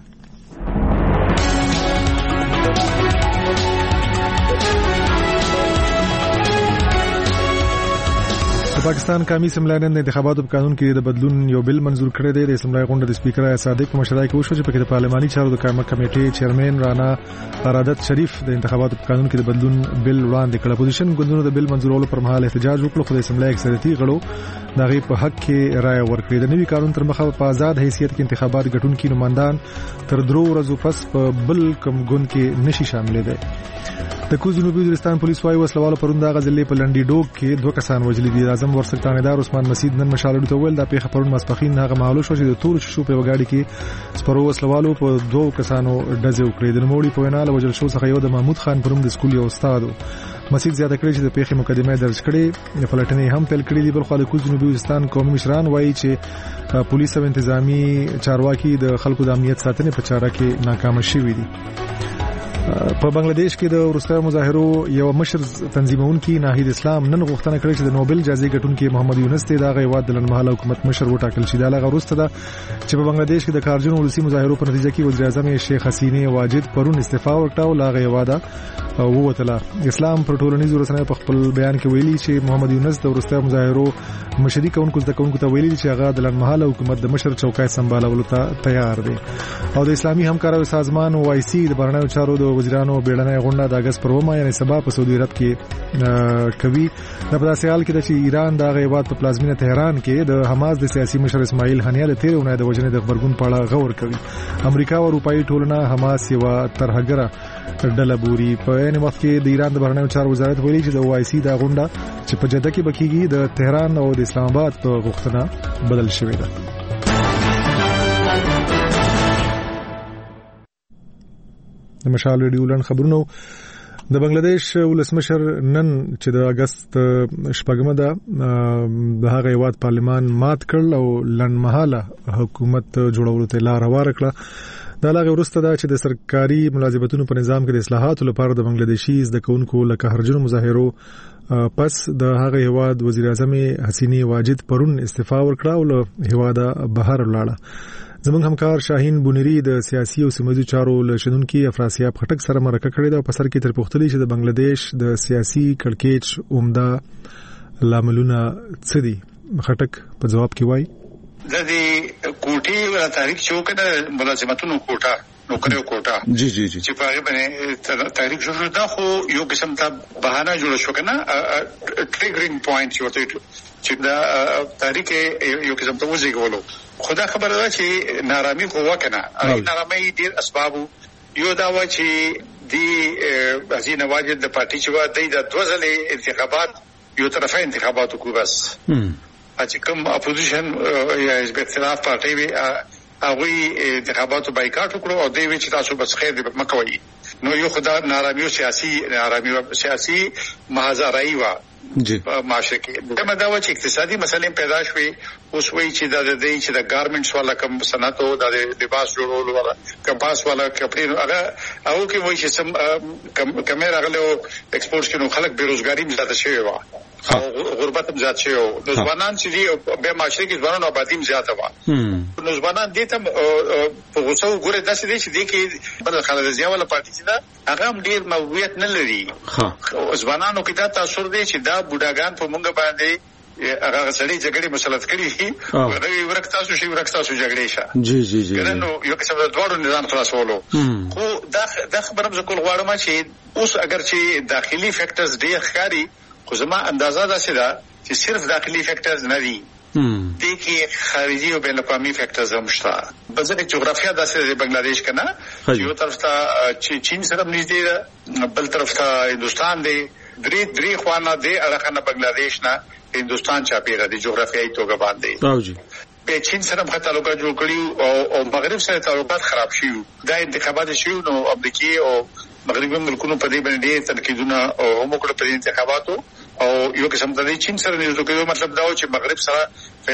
پاکستان قومي اسمبلی نن د انتخاباتو په قانون کې د بدلون یو بل منزور کړی دی. د اسمبلی غونډه د سپیکر آیا صادق په مشرۍ کې وشو چې په کې د پارلماني چارو د قائمه کمیټې چیرمن رانا ارادت شریف د انتخاباتو په قانون کې د بدلون بل وړاندې کړ. اپوزیشن ګوندونو د بل منزورولو پر مهال احتجاج وکړ خو د اسمبلی اکثریتي غړو د هغې په حق کې رائے ورکړه. د نوي قانون تر مخه په آزاد حیثیت کې انتخابات ګټونکي نمائندان تر درو ورځو پس په بل کوم ګوند کې نشي شاملېدای. د کوز جنوبي وزیرستان پولیس وايي وسلوالو پرونده غزلې په لنډي ډوب کې دوه کسان وژلي دي. اعظم ورسک تانیدار عثمان مسعود نن مشالو ته ویل دا پیښه پرون ماسپخین هغه مهالو شو چې د تور ششو په وګاډي کې سپرو وسلوالو په دوه کسانو ډزې وکړې. د نوموړي په وینا له وجل شو څخه یو د محمود خان پروم د سکول یو استاد مسعود زیاته کړی چې د پیښې مقدمه درج کړي د فلټنې هم پیل کړې دي. بل خو د کوز جنوبي وزیرستان قومي مشران وايي چې پولیس او انتظامی چارواکي د خلکو د امنیت ساتنې په چاره کې ناکام شوي دي. په بنگلاديش کې د وروستیو مظاهرو یو مشر تنظیمونکي ناهید اسلام نن غوښتنه کړې چې د نوبل جایزې ګټونکي محمد یونس ته د غیواد د لنمحاله حکومت مشر وټاکل شي. دا لغه وروسته ده چې په بنگلاديش کې د کارجن ولسی مظاهرو په نتیجه کې وزیر اعظم شیخ حسینه واجد پرون استعفا ورکړه او لا غیواده ووتله. اسلام پر ټولنیزو رسنیو په خپل بیان کې ویلي چې محمد یونس د وروستیو مظاهرو مشري کوونکو د کوونکو ته ویلي چې هغه د لنمحاله حکومت د مشر چوکۍ سمبالولو ته تیار دی. او د اسلامي همکارۍ سازمان او آی سی د بهرنیو چارو د وزیرانو بیړنۍ غونډه د اگست پر اومه یعنی سبا په سعودي عرب کې کوي. د په داسې حال کې چې ایران د غیبات په پلازمینه تهران کې د حماس د سیاسي مشر اسماعیل هنیه د تیرونه د وجنې د خبرګون په اړه غور کوي. امریکا او اروپאי ټولنه حماس یو ترهګره ډله بوري. په عین وخت کې د ایران د بهرنیو چارو وزارت ویلي چې د او آی سی د غونډه چې په جده کې بکیږي د تهران او د اسلام آباد په غوښتنه بدل شوې ده. د مشال ریډیو لن خبرونو د بنگلاديش ولسمشر نن چې د اگست شپږمه ده د هغه هیواد پارلمان مات کړل او لنډمهاله حکومت جوړولو ته لار هواره کړه. دا لغه وروسته ده چې د سرکاري ملازمتونو په نظام کې د اصلاحاتو لپاره د بنگلاديشي زده کوونکو له قهرجنو مظاهرو پس د هغه هیواد وزیر اعظم حسینه واجد پرون استعفا ورکړه او له هیواده بهر ولاړه. زموږ همکار شاهین بونری د سیاسي او سیمایي چارو لشنونکو افراسیاب خټک سره مرکه کړې ده او په سر کې تر پوښتنې چې د بنگلاديش د سیاسي کړکېچ عمده لاملونه څه دي. خټک په جواب کې وایي د دې کوټي ولا تحریک شو کنه ملازمتونو کوټه نوکریو کوټه جی جی جی چې په هغه باندې تحریک شو دا خو یو قسم ته بهانه جوړ شو کنه ټریګرینګ پوینټ یو ته چې دا تحریک یو قسم ته وزګولو. خدا خبره ده چې نارامی قوه کنه نارامی ډیر اسباب یو دا و چې دی حسینه واجد د پارټي چې و د دوه ځلې انتخابات یو طرفه انتخابات کو بس چې کوم اپوزیشن یا حزب اختلاف پارټي وي هغه انتخاباتو بایکاټ وکړو او دوی چې تاسو بس خیر دې مکوئ. نو یو خدا نارامی سیاسي نارامی سیاسي محاذرای و جی معاشره کې دا مدا و چې اقتصادي مسلې پیدا شوې اوس وایي چې د دې چې د ګارمنټس والا کم صنعت او د لباس جوړولو والا کپاس والا کپړې هغه او کې وایي چې سم کیمرا غلو ایکسپورټ کې نو خلک بیروزګاری هم زیاته شوی و او غربت هم زیات شوی و. نو ځوانان چې دی به معاشره کې ځوانان آبادی هم زیاته و. نو ځوانان دې ته په غوسه وګوره داسې دي چې دې کې بل خالد ضیا والا پارټي چې دا هغه هم ډیر موقعیت نه لري. ځوانانو کې دا تاثیر دی چې دا بوډاګان په مونږ باندې هغه سړي جګړې مسلط کړي او دوی ورکتاسو شي ورکتاسو جګړې شه جی جی جی نو یو قسم د دوړو نظام خلاصولو. خو دا د خبرم ز کول غواړم چې اوس اگر چې داخلي فیکټرز ډیر ښکاری خو زما اندازه دا چې دا چې صرف داخلي فیکټرز نه دي دي کې خارجي او بین الاقوامي فیکټرز هم شته. بلکې جغرافیا داسې د بنگلاديش کنه چې یو طرف ته چې چین سره نږدې ده بل طرف ته هندستان دی درې درې خوانه دی اړخنه بنگلاديش نه هندستان چاپیره دی جغرافیایي توګه باندې. راوځي په چین سره په تعلقات جوړ کړي او او مغرب سره تعلقات خراب شي. دا انتخابات شي نو امریکای او مغربي ملکونو په دې باندې تنقیدونه او هم کړ په انتخاباتو او یو قسم ته چین سره نیوځو کوي. مطلب دا و چې مغرب سره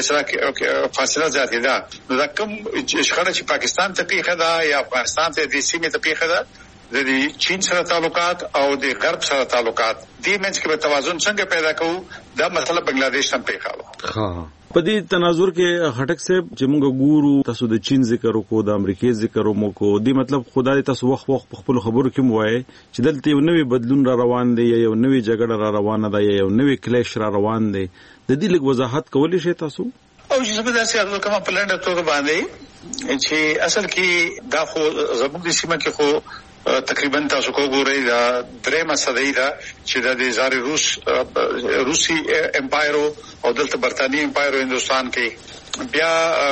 فیصله فاصله زیاته ده. نو دا کوم شخړه چې پاکستان ته پیښه ده یا افغانستان ته د سیمې ته پیښه ده د چین سره تعلقات او د غرب سره تعلقات دې منځ کې به توازن څنګه پیدا کوو دا مسله بنگلاديش هم پیښاوه. ها په دې تناظر کې خټک صاحب چې موږ ګورو تاسو د چین ذکر وکړو د امریکای ذکر وکړو دې مطلب خدای تاسو وخت وخت په خپل خبرو کې موایي چې دلته یو نوې بدلون را روان دی یا یو نوې جګړه را روانه ده یا یو نوې کلیش را روان دی د دې لږ وضاحت کولی شئ تاسو؟ او چې زه به داسې ارزو کوم په لنډه توګه باندې چې اصل کې دا خو زموږ د سیمه کې خو تقریبا تاسو کو ګورئ دا درېمه صدۍ ده چې د زار روس روسي امپایر او دلته برتانیې امپایر هندستان کې بیا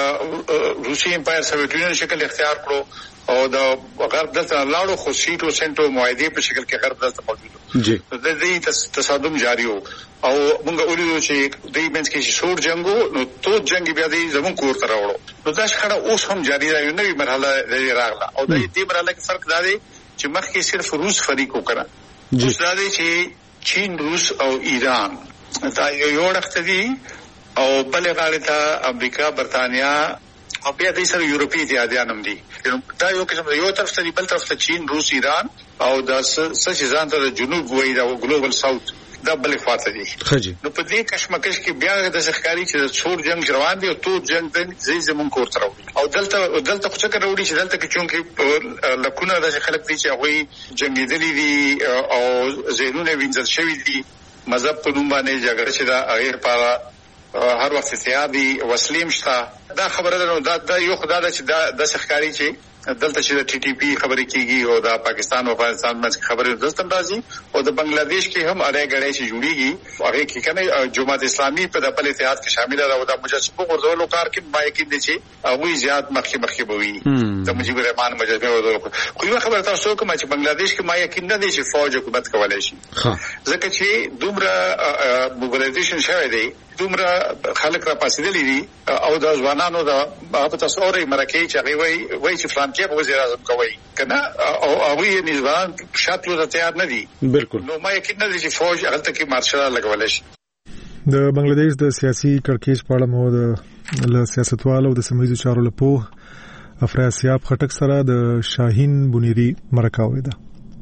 روسي امپایر سوویت یونین شکل اختیار کړو او د غرب دلته لاړو خو سیټو سنټو معاهده په شکل کې غرب دلته موجود جی د دې تصادم جاری وو او موږ ولیدو چې د دې منځ کې شور جنگو نو تو جنگ بیا دې زمون کور ته راوړو نو دا شخړه اوس هم جاری ده یو نوې مرحله راغله او د دې مرحله کې فرق دا دی چې مخکې صرف روس فریق وکړه اوس دا دی چې چین روس او ایران دا یو وخت دی او بل غاړه ته امریکا برتانیا او بیا د سره یورپی اتحادیان هم دي دا یو قسم یو طرف ته بل طرف ته چین روس ایران او د سچ ځان ته جنوب وای دا ګلوبل ساوث دا بلې خواته دي نو په دې کشمکش کې بیا د ښکاری چې د څور جنگ روان دي او تو جنگ د زې زمون کور تر او دلته دلته خو څنګه وروړي چې دلته کې چونکې لکونه د خلک دي چې هغه جنگیدلي دي او زینونه وینځل شوی دي مذهب په نوم باندې جګړه چې دا غیر پاره هر وخت تیابي وسلیم شته دا خبره ده دا, دا یو خدای ده چې دا د ښکاری چې دلته چې د ټي ټي پی خبرې کیږي او د پاکستان او افغانستان باندې خبرې دلته راځي او د بنگلاديش کې هم اړه غړې چې جوړیږي هغه کې کنه جماعت اسلامي په د خپل اتحاد کې شامل ده او د مجسمه ورزولو کار کې ما یقین دي چې هغه زیات مخکې مخکې بوي د مجيب الرحمن مجسمه ورزولو خو یو خبره تاسو کوم چې بنگلاديش کې ما یقین نه دي چې فوج حکومت کولای شي ځکه چې دومره موبیلایزیشن شوی دی دومره خلک را پاسېدلې دي او د ځوانانو د په تصور مرکه چې هغه وای وای چې فلان کې وزیر اعظم کوي کنه او هغه نظام شاتلو ته تیار نه دي بالکل نو ما یقین نه دي چې فوج هغه کې مارشال لګول شي. د بنگلاديش د سیاسي کړکېچ په اړه مو د له سیاستوالو د سمېزو چارو لپاره افراسیاب خټک سره د شاهین بنيري مرکه ولیده.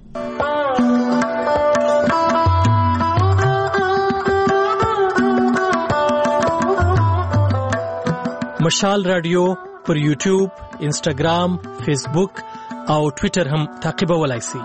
مشال رادیو پر یوټیوب، انسټاګرام، فیسبوک او ټوئیټر هم تعقیبولای شئ.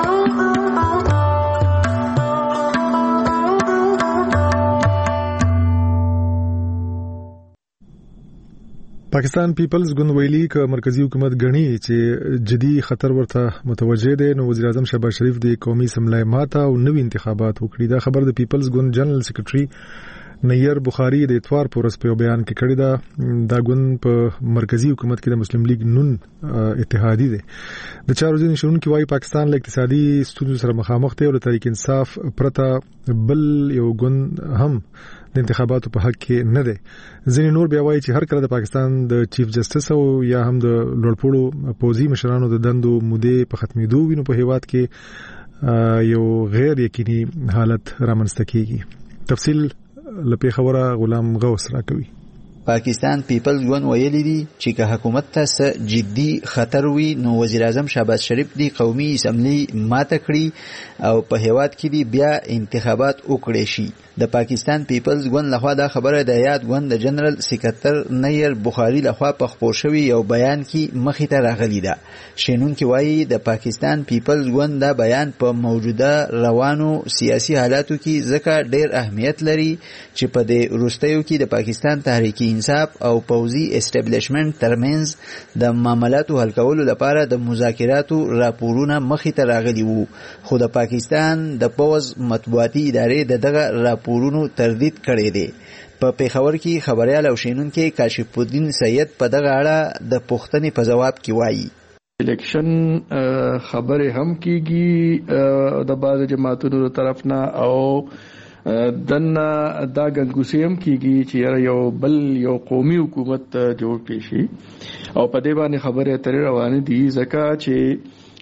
پاکستان پیپلز ګوند ویلي ک مرکزی حکومت غني چې جدي خطر ورته متوجه دي نو وزیر اعظم شهباز شریف د قومي اسمبلی ماته او نوې انتخابات وکړي. دا خبر د پیپلز ګوند جنرال سیکریټري نیر بخاری د اتوار په ورځ په بیان کې کړی دا دا ګوند په مرکزی حکومت کې د مسلم لیگ نون اتحادی دی. د چارو ځین شونکو وايي پاکستان له اقتصادي ستونزو سره مخامخ دی او د تحریک انصاف پرته بل یو ګوند هم د انتخاباتو په حق کې نه دی. ځینې نور بیا وايي چې هر کله د پاکستان د چیف جسټس او یا هم د لوړپوړو پوزي مشرانو د دندو مودې په ختمېدو وینو په هیواد کې یو غیر یقیني حالت رامنځته کیږي. تفصیل لپاره خبره غلام غوث راکوي. پاکستان پیپلز ګوند ویلي دي چې که حکومت ته جدي خطر وي نو وزیر اعظم شهباز شریف دی قومي اسمبلی ماته کړي او په هیواد کې دی بیا انتخابات وکړي شي. د پاکستان پیپلز ګوند لخوا دا خبره د یاد ګوند د جنرال سیکریټر نیر بخاری لخوا په خپور شوی یو بیان کې مخې ته راغلی ده. شینونکي وایي د پاکستان پیپلز ګوند دا بیان په موجوده روانو سیاسي حالاتو کې ځکه ډېر اهمیت لري چې په دې وروستیو کې د پاکستان تحریک انصاف او پوزي اسټابلیشمنت ترمنځ د معاملاتو حل کولو لپاره د مذاکراتو راپورونه مخې ته راغلي وو خو د پاکستان د پوز مطبوعاتي ادارې د دغه راپورونو تردید کړی دی. په پیښور کې خبريال او شینونکي کاشف الدین سید په دغه اړه د پوښتنې په جواب کې وایي الیکشن خبره هم کیږي د بعض جماعتونو طرف نه او دنه دا ګنګوسي هم کیږي چې یو بل یو قومي حکومت جوړ کړي شي او په دې باندې خبره ترې روانه دي ځکه چې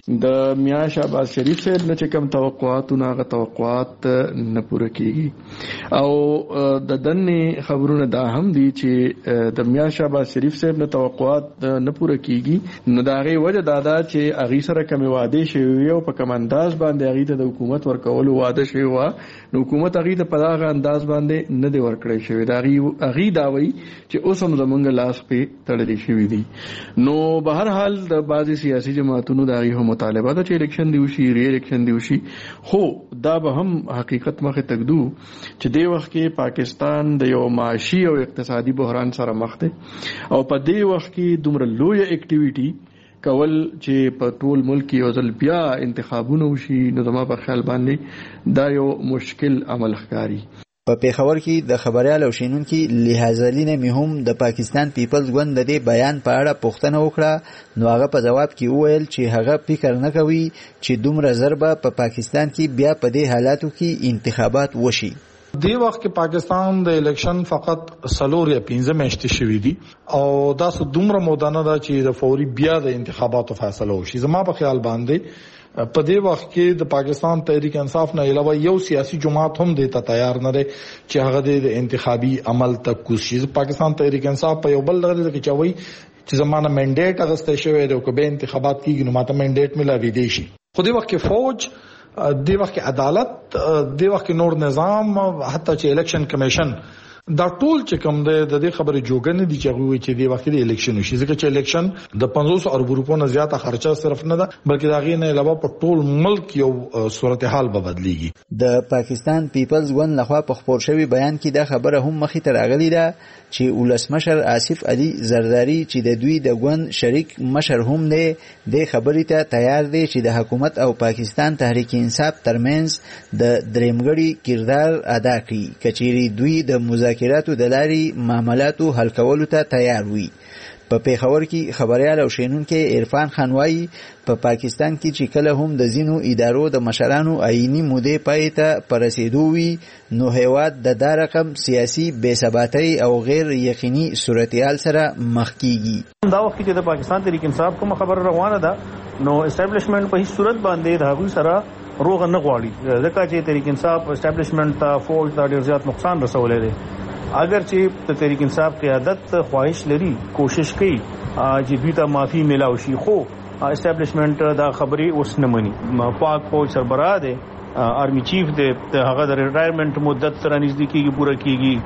د میا شهباز شریف صاحب نه چې کوم توقعات او هغه توقعات نه پوره کیږي او د دنه خبرونه دا هم دي چې د میا شهباز شریف صاحب نه توقعات نه پوره کیږي نو دا غي وجه دا ده چې اغي سره کوم وعده شوی او په کوم انداز باندې اغي ته د حکومت ورکول وعده شوی و نو حکومت اغي ته په دغه انداز باندې نه دی ورکړی شوی دا اغي اغي دا وایي چې اوس هم زمونږ لاس په تړلې شوی دي نو به هر حال د بعضي سیاسي جماعتونو دا اغي هم مطالبه ده چې الیکشن دی وشي ری الیکشن دی وشي خو دا به هم حقیقت مخه تکدو چې د وخت کې پاکستان د یو معاشي او اقتصادي بحران سره مخ دی او په دې وخت کې دومره لوی اکټیویټي کول چې په ټول ملک یو ځل بیا انتخابونه وشي نو زما په خیال باندې دا یو مشکل عمل ښکاري. په پیښور کې د خبريال او شینونکو لحاظلینه مهم د پاکستان پیپلز ګوند د بیان په اړه پوښتنه وکړه نو هغه په جواب کې وویل چې هغه فکر نه کوي چې دومره ضربه په پا پاکستان کې بیا په دې حالاتو کې انتخابات وشي. دی وخت کې پاکستان د الیکشن فقط سلور یا پنځه میاشتې شوې دي او دا څه دومره مودانه ده چې د فوري بیا د انتخاباتو فیصله وشي. زما په خیال باندې په دې وخت کې د پاکستان تحریک انصاف نه علاوه یو سیاسي جماعت هم دته تیار نه دی چې هغه د انتخابي عمل تک کوشش. پاکستان تحریک انصاف په یو بل ډول کې چوي چې زمانه منډیټ اغسته شوی دی او کله انتخابات کیږي نو ماته منډیټ ملاوي دی شي. خو دې وخت کې فوج دې وخت کې عدالت دې وخت کې نور نظام حتی چې الیکشن کمیشن دا ټول چې کوم د دې خبره جوګنه دي چې وی چې دی وخت د الیکشن وشي ځکه چې الیکشن د پنځوس ارب روپو نه زیاته خرچه صرف نه ده بلکې دا غي نه علاوه په ټول ملک یو صورتحال به بدليږي. د پاکستان پیپلز ګوند لخوا په خبر شوی بیان کې دا خبره هم مخې ته راغلی ده چې ولسمشر آصف علي زرداری چې د دوی د ګوند شریک مشر هم دی د خبرې ته تیار دی چې د حکومت او پاکستان تحریک انصاف ترمنځ د درېمګړي کردار ادا کړي کچېری دوی د مذاکراتو د لارې معاملاتو حل کولو ته تیار وي. په پیښور کې خبريال او شینونکو عرفان خان وايي په پا پاکستان کې چې کله هم د زینو ادارو د مشرانو آئینی مودې پای ته پرسیدو وي نو هیواد د دا رقم سیاسي بې ثباتۍ او غیر یقیني صورتحال سره مخ کیږي. دا وخت چې د پاکستان تحریک انصاف کوم خبر روانه ده نو اسټابلیشمنت په هیڅ صورت باندې د هغوی سره روغ نه غواړي ځکه چې تحریک انصاف اسټابلیشمنت ته فوج ته ډیر زیات نقصان رسولې دی. اگر چې د تحریک انصاف قیادت خواهش لري کوشش کوي چې دوی ته معافي ملاوي شي خو اسټابلیشمنت دا خبري اوس نه مني. پاک فوج سربراہ دی آرمی چیف دی هغه د ریټایرمنٹ مدت سره نږدې کیږي پوره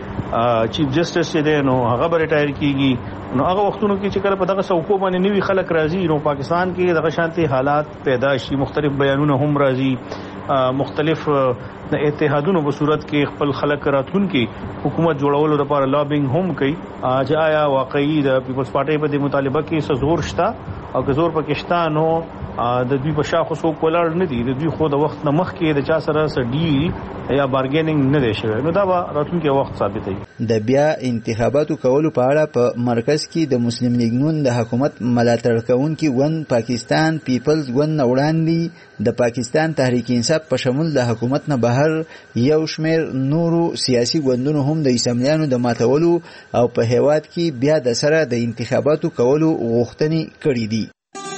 کیږي چیف جسټس دی نو هغه به ریټایر کیږي نو هغه وختونو کې چې کله په دغه څوکو باندې نوی خلک راځي نو پاکستان کې دغه شانتي حالات پیدا شي مختلف بیانونه هم راځي مختلف د اتحادونو په صورت کې خپل خلک راتلونکي حکومت جوړولو لپاره لابینګ هم کوي چې آیا واقعي د پیپلز پارټي په دې مطالبه کې څه زور شته او که زور پاکستان نو د دوی په شاخو سو کولر نه دي د دوی خو د وخت نه مخکې د چا سره سره ډیل یا بارګینینګ نه دی شوی نو دا به راتلونکي وخت ثابتوي. د بیا انتخاباتو کولو په اړه په مرکز کې د مسلم لیگ نون د حکومت ملاتړ کوونکي ګوند پاکستان پیپلز ګوند وړاندې د پاکستان تحریک انصاف په شمول د حکومت نه بهر یو شمیر نورو سیاسي ګوندونو هم د اسمبلیانو د ماتولو او په هیواد کې بیا د سره د انتخاباتو کولو غوښتنې کړې دي.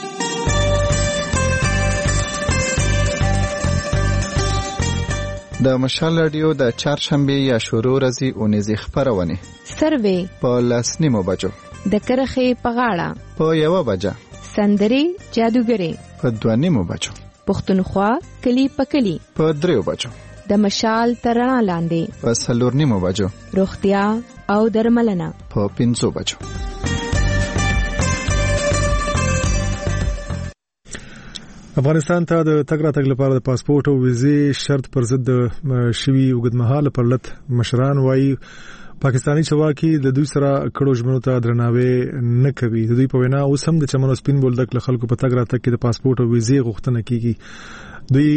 د مشال رادیو د چهارشنبه یا شروع ورځې اونیزې خبرونه سروې په لسنیمو بجو د کرخې په غاړه په یو بجه سندري جادوګري په دوانیمو بجو پښتونخوا کلی په کلی په دریو بجو د مشال ترنا لاندې په سلورنیمو بجو روغتیا او درملنه په پنځو بجو. افغانستان ته د تګ راتګ لپاره د پاسپورت او ویزې شرط پر ضد شوی وګدمحاله پرلط مشران وايي پاکستانی چواکي د دوی سره کړو ژمنو ته درناوی نه کوي. د دوی په وینا اوس هم د چمن سپین بولدک له خلکو په تګ راتګ کې د پاسپورت او ویزې غوښتنه کیږي. دوی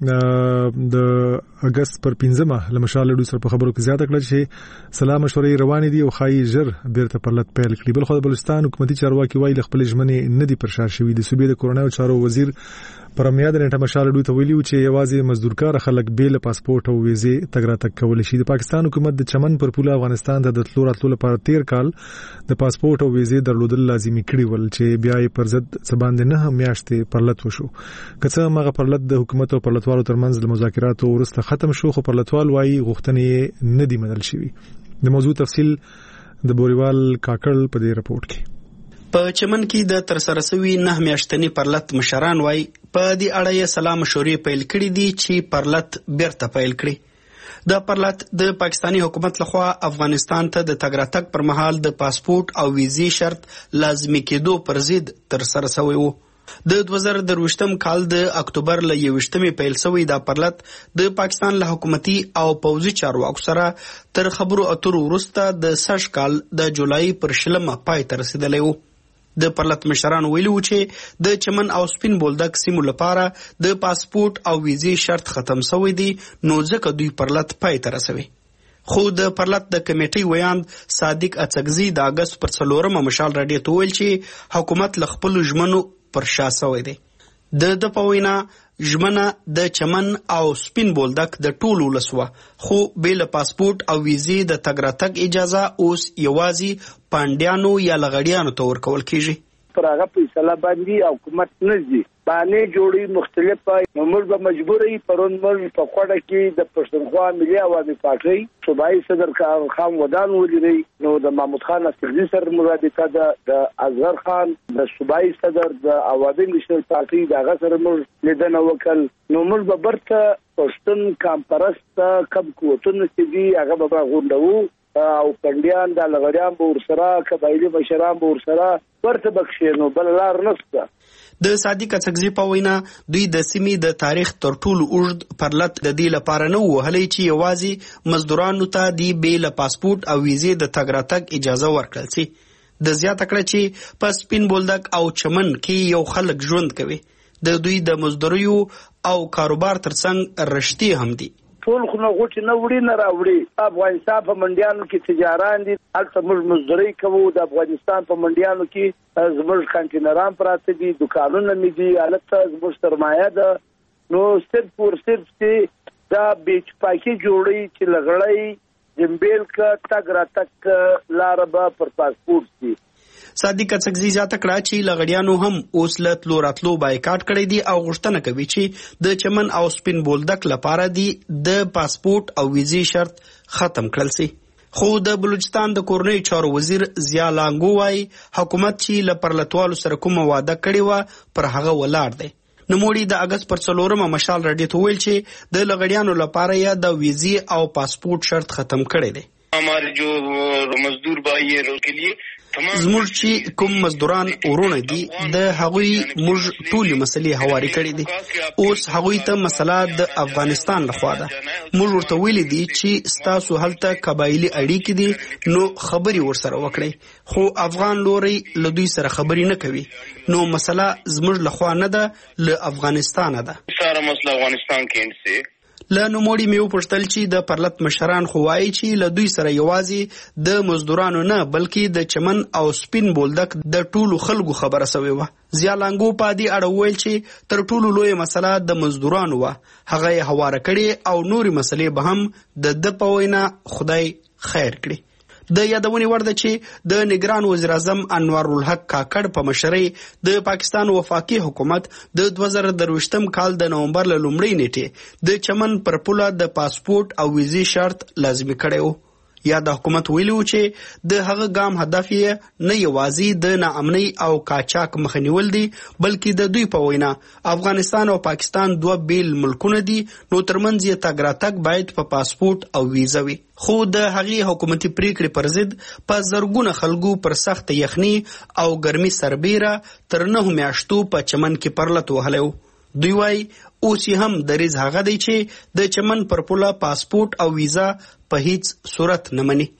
د اگست پر پنځمه لمشال لډو سره په خبرو کې زیاته کړل چې سلام مشورې روان دي او خای جر بیرته پرلط پیل کړي. بل خو د بلوچستان حکومتي چارواکي وایي خپل ژمنې نه دي پرشار شوي. د صوبې د کورونایي چارو وزیر پر میاد نټه مشال لډو ته ویلي چې یوازې مزدورکار خلک بیل پاسپورت او ویزه تګ راتګ کول شي. د پاکستان حکومت د چمن پر پوله افغانستان ته د تلو راتلو لپاره تیر کال د پاسپورت او ویزه درلودل لازمي کړی ول چې بیا یې پر ضد سباند نه میاشتې پرلط وشو. کڅه مغه پرلط د حکومت او پرلطوالو ترمنځ د مذاکراتو ورسته ختم شو خو پرلطوال وايي غوښتنې نه دی منل شوی. د موضوع تفصیل د بوریوال کاکړ په دې رپورت کې. په چمن کې د ترسره شوی نه میاشتنی پرلط مشران وای په دې اړه یې سلام مشورې پیل کړې دي چې پرلط بیرته پیل کړي. د پرلط د پاکستانی حکومت لخوا افغانستان ته د تګ راتګ پر مهال د پاسپورت او ویزې شرط لازمي کېدو پر ضد ترسره شوی وو. د دوه زره درویشتم کال د اکتوبر ل یوشتمې پیل شوی دا پرلط د پاکستان له حکومتي او پوځي چارواکو سره تر خبرو اترو وروسته د سږ کال د جولای پر شلمه پای ته رسیدلی وو. د پرلط مشران ویلي وو چې د چمن او سپین بولدک سیمو لپاره د پاسپورت او ویزې شرط ختم شوی دی نو ځکه دوی پرلط پای ته رسوي. خو د پرلط د کمیټې ویاند صادق اڅکزي د اگست پر څلورمه مشال راډیو ته ویل چې حکومت له خپلو ژمنو پر شا شوی دی. د د په وینا ژمنه د چمن او سپین بولدک د ټولو ولسوه خو بیل پاسپورت او ویزې د تګ راتګ اجازه اوس یوازې پانډیانو یا لغړیانو ته ورکول کیږي. پر هغه فیصله باندې حکومت نه دي باندې جوړي مختلفه موږ به مجبور یې پرون موږ په کوټه کې د پښتونخوا ملي عوامي پارټي صوبایي صدر خان ودان ولري نو د محمود خان استقلی سره مرادفه ده د اصغر خان د صوبایي صدر د عوامي نشنل پارټي د هغه سره موږ لیدنه وکړ نو موږ به برته پښتون کمپرست کب قوتونه چې دي هغه به غونډو او پندیان د لغړیان به ورسره قبایلی مشران به ورسره ورته بخښینو بل لار نشته. د صادق اڅکزي په وینا دوی د سیمې د تاریخ تر ټولو اوږد پرلط د دې لپاره نه وهلی چې یوازې مزدورانو ته دی بیل پاسپورت او ویزې د تګ راتګ اجازه ورکړل شي. د زیاته کړه چې په سپین بولدک او چمن کې یو خلک ژوند کوي د دوی د مزدوریو او کاروبار ترڅنګ رشتي هم دي. ټول خو نه غوټي نه وړي نه راوړي افغانستان په منډیانو کې تجاران دي هلته موږ مزدوري کوو د افغانستان په منډیانو کې زموږ کانټینران پراته دي دکانونه مې دي هلته زموږ سرمایه ده نو صرف ور صرف چې دا بیچ پاکي جوړي چې لغړی جمبیل کا تګ راتګ لار به پر پاسپورت دي. صادق اڅکزي زیاته کړه چې لغړیانو هم اوس له تلو راتلو بایکاټ کړی دي او غوښتنه کوي چې د چمن او سپین بولدک لپاره دي د پاسپورت او ویزې شرط ختم کړل شي. خو د بلوچستان د کورنۍ چارو وزیر ضیا لانګو وايي حکومت چې له پرلطوالو سره کومه وعده کړې وه پر هغه ولاړ دی. نوموړي د اگست پر څلورمه مشال راډیو ته ویل چې د لغړیانو لپاره یې د ویزې او پاسپورت شرط ختم کړی دی. हमारे जो मजदूर भाई है उसके लिए زموږ چې کوم مزدوران ورونه دي د هغوی موږ ټولې مسلې هواري کړې دي اوس هغوی ته مسله د افغانستان لخوا ده موږ ورته ویلي دي چې ستاسو هلته قبایلي اړیکې دي نو خبرې ورسره وکړئ خو افغان لوري له دوی سره خبرې نه کوي نو مسله زموږ لخوا نه ده له افغانستانه ده ساره مسله افغانستان کې انسه له نوموړي مې وپوښتل چې د پرلط مشران خو وایي چې له دوی سره یوازې د مزدورانو نه بلکې د چمن او سپین بولدک د ټولو خلکو خبره سوې وه. ضیا لانګو په دې اړه وویل چې تر ټولو لویه مسله د مزدورانو وه هغه یې هواره کړې او نورې مسلې به هم د ده په وینا خدای خیر کړي. د یادونې وړ ده چې د نگران وزیر اعظم انوار الحق کاکړ په مشرۍ د پاکستان وفاقي حکومت د دوه زره درویشتم کال د نومبر له لومړۍ نیټې د چمن پر پوله د پاسپورت او ویزې شرط لازمي کړی و. یا د حکومت ویلي و چې د هغه ګام هدف یې نه یوازې د ناامنۍ او قاچاق مخه نیول دي بلکې د دوی په وینا افغانستان او پاکستان دوه بیل ملکونه دي نو ترمنځ یې تګ راتګ باید په پاسپورت او ویزه وي. خو د هغې حکومتي پریکړې پر ضد په زرګونه خلکو پر سخت یخني او ګرمي سربیره تر نهو میاشتو په چمن کې پرلط وهلی و. دوی وایي اوس هم دریځ هغه دی چې د چمن پر پوله پاسپورت او ویزا په هیڅ صورت نه مني.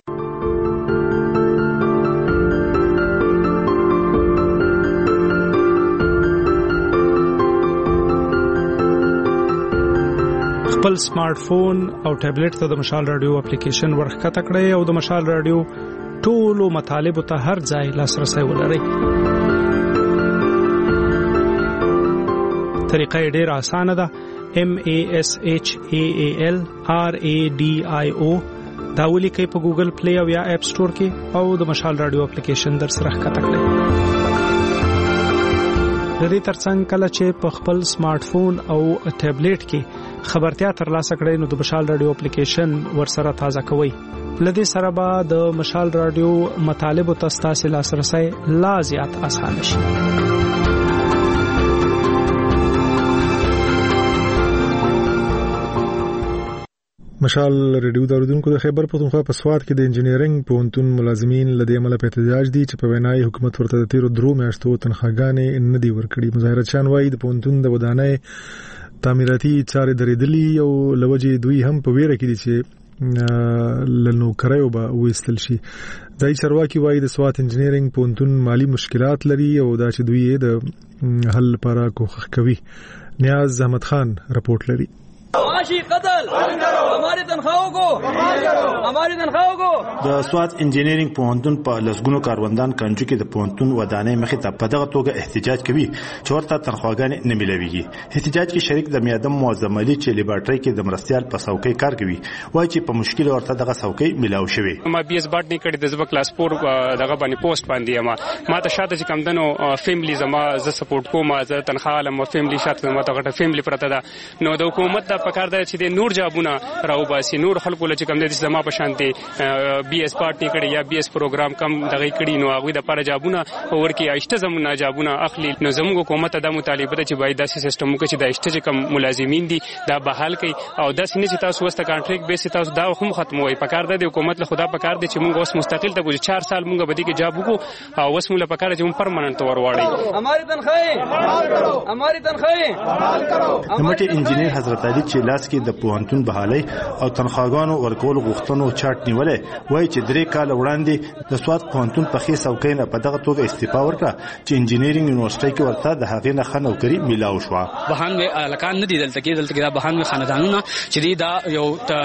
خپل سمارټ فون او ټابلیټ ته د مشال رادیو اپلیکیشن ورخکته کړئ او د مشال رادیو ټولو مطالبه ته هر ځای لاسرسي ولرئ. طریقه ډیره اسانه ده. M A S H A A L R A D I O دا ولیکئ په ګوګل پلی او یا اپ سٹور کې او د مشال رادیو اپلیکیشن در سره ښکته کړئ. د دې ترڅنګ کله چې په خپل سمارټ فون او ټابلیټ کې خبرتیا ترلاسه کړئ نو د مشال رادیو اپلیکیشن ورسره تازه کوئ. لدې سره به د مشال رادیو مطالب ته ستاسو لاسرسي لا زیات اسانه شي. مشال ریډیو داودونکو د خیبر پختونخوا په سواد کې د انجینرینګ پوهنتون ملازمین لدې عمله په احتجاج دي چې په وینای حکومت ورته د تیرو درو میاشتو تنخواګانې نه دی ورکړي. مظاهره چان وایي د پوهنتون د ودانۍ تعمیراتي چارې درېدلې او لوجې دوی هم په ویره کې دي چې لنو کړیو به وېستل شي. دای چرواکي وایي د سواد انجینرینګ پوهنتون مالی مشکلات لري او دا چې دوی د حل لپاره کوښښ کوي. نیاز احمد خان رپورټ لري. معاشی قتل ہماری تنخواہوں کو ہماری تنخواہوں کو د سواد انجینرینګ پوهنتون په لسګونو کاروندان کنجو کې د پوهنتون ودانۍ مخې ته په دغه توګه احتجاج کوي چې ورته تنخواګانې نه ملويږي. احتجاج کې شریک د میادم معظم علي چې لیبارټري کې د مرستيال په څوکۍ کار کوي وایي چې په مشکل ورته دغه څوکۍ ملاو شوی. ما بي اس باټ نه کړی د زبک کلاس فور دغه باندې پوسټ باندې ما ما ته شاته چې کم دنو فیملی زما ز سپورټ کوم ز تنخواه لم فیملی شاته ما ته غټه فیملی پرته ده نو د حکومت پکار ده چې د نور جابونه راو باسي نور خلکو لچ کم د زما په شانته بي اس پارټي کړي یا بي اس پروګرام کم دغه کړي نو هغه د پر جابونه ورکی اشته زمونه جابونه اخلي نو زموږ حکومت د مطالبه ده چې باید داسې سیستم وکړي چې د اشته کم ملازمین دي دا بحال کړي او داسې نه چې تاسو وسته کانټریکټ بیس تاسو دا هم ختموي. پکار ده د حکومت له خدا پکار ده چې موږ اوس مستقل ته ګوځي چار سال موږ بدی کې جاب وکړو او اوس موږ پکار چې موږ پرمننت تور واړی. ہماری تنخواہیں بحال کرو ہماری تنخواہیں بحال کرو. کمیټه انجینیر حضرت علي چې لاس کې د پوهنتون بحالي او تنخواګانو ورکول غوښتنو چارت نیولې وایي چې درې کال وړاندې د سواد پوهنتون په خې څوکۍ نه په دغه توګه استعفا ورکړه چې انجینرینګ یونیورسيټي کې ورته د هغې نه ښه نوکري میلاو شوه. بهان مې الکان نه دي دلته کې دلته کې دا بهان مې خاندانونه چې دا یو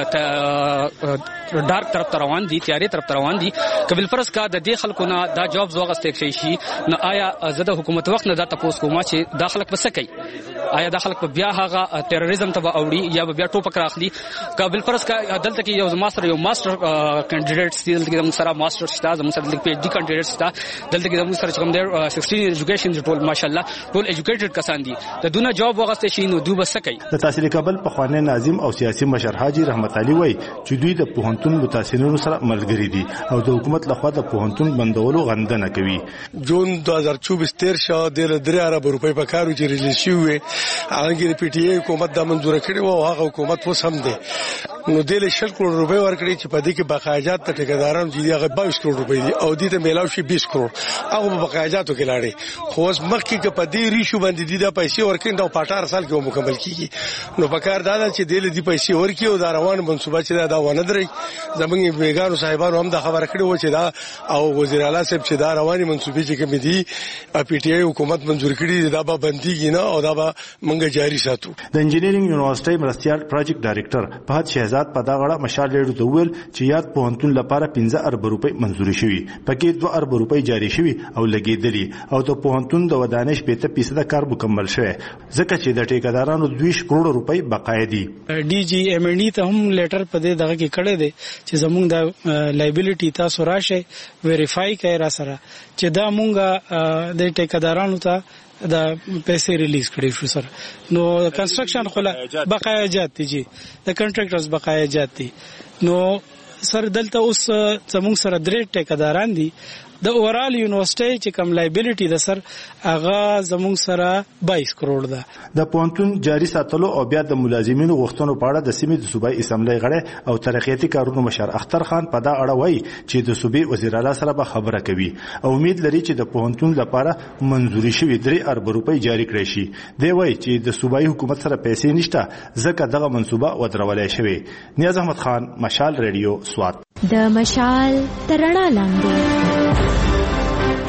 ډارک طرف ته روان دي تیاری طرف ته روان دي قبل فرض کا د دې خلکو نه دا جاب زوغسته شي نو آیا زده حکومت وخت نه دا تاسو کومه چې داخلك بسکي آیا داخلك په بیا هغه تروریزم ته اوړي یا بیا ټوپک راخلي قبل فرض کا دلته کې یو ماستر یو ماستر کینډیډیټس دي دلته کې سره ماستر شته زموږ سره دلته پی ایچ ډی کینډیډیټس شته دلته کې زموږ سره کوم دی سیکسټین ایجوکیشن ټول ماشاءالله ټول ایجوکیټډ کسان دي د دونه جاب وغسته شي نو دوی بسکي. د تحصیل کابل په خوانه ناظم او سیاسي مشر حاجی رحمت علي وای چې دوی د پوهنتون متاسنینو سره ملګری دي او د حکومت لخوا د پوهنتون بندولو غندنه کوي. جون دو هزار چوبیس تیر شو د درې ارب روپۍ په کارو چې ریلیز شوی هغه د پی ټی ای حکومت د منځور کړي او هغه حکومت اوس هم دی نو د شل کروڑ روپۍ ورکړي چې په دې کې بقایجات ته ټیکداران دي هغه باییس کروڑ روپۍ دي او دې ته میلاو شي بیس کروڑ هغه په بقایجاتو کې لاړې خو اوس مخکې کې په دې ریشو باندې دي د پیسې ورکړي دا په اټھارہ سال کې مکمل کیږي نو په کار دا چې دې دې پیسې ورکړي او دا روان منصوبه چې دا ونه دري زمونږ بیګانو صاحبانو هم دا خبره کړې و چې دا او وزیر اعلی صاحب چې دا رواني منصوبې چې کوم دي پی ټی ای حکومت منزور کړي دا به بنديږي نه او دا به منګه جاری ساتو. د انجینرینګ یونیورسيټي مرستيال پروجیکټ ډایریکټر فهد شهزاد په دا غړه مشال ریډیو ته ویل چې یاد پوهنتون لپاره پنځه ارب روپۍ منزوري شوي پکې دوه ارب روپۍ جاری شوي او لګېدلي او د پوهنتون د ودانۍ شپږ فیصد کار مکمل شوی ځکه چې د ټیکدارانو دوه کروڑ روپۍ بقایه دي. ډي جی ایم ان ای ته هم لیټر په دې دغه کې کړی دی چې زموږ د لایبیلیټي تاسو راشه ویریفای کړئ را سره چې دا مونږه د ټیکدارانو ته دا پیسې ریلیز کړي شو سره نو کنسټرکشن خلا بقایه جات دي د کنټراکټرز بقایه جات دي نو سر دلته اوس زموږ سره درې ټیکداران دي د اورال یونیورسيټي چې کوم لایبیلیټي د سر هغه زموږ سره باییس کروڑ ده. د پوهنتون جاری ساتلو او بیا د ملازمینو غوښتنو په اړه د سیمې د صوبایي اسمبلی غړی او ترقیاتي کارونو مشر اختر خان په دا اړه وایي چې د صوبې وزیر اعلی سره به خبره کوي او امید لري چې د پوهنتون لپاره منزوري شوی درې ارب روپۍ جاری کړي شي. دی وایي چې د صوبایي حکومت سره پیسې نشته ځکه دغه منصوبه ودرولای شوی. نیاز احمد خان مشال ریډیو سوات. د مشال ترڼا لاندې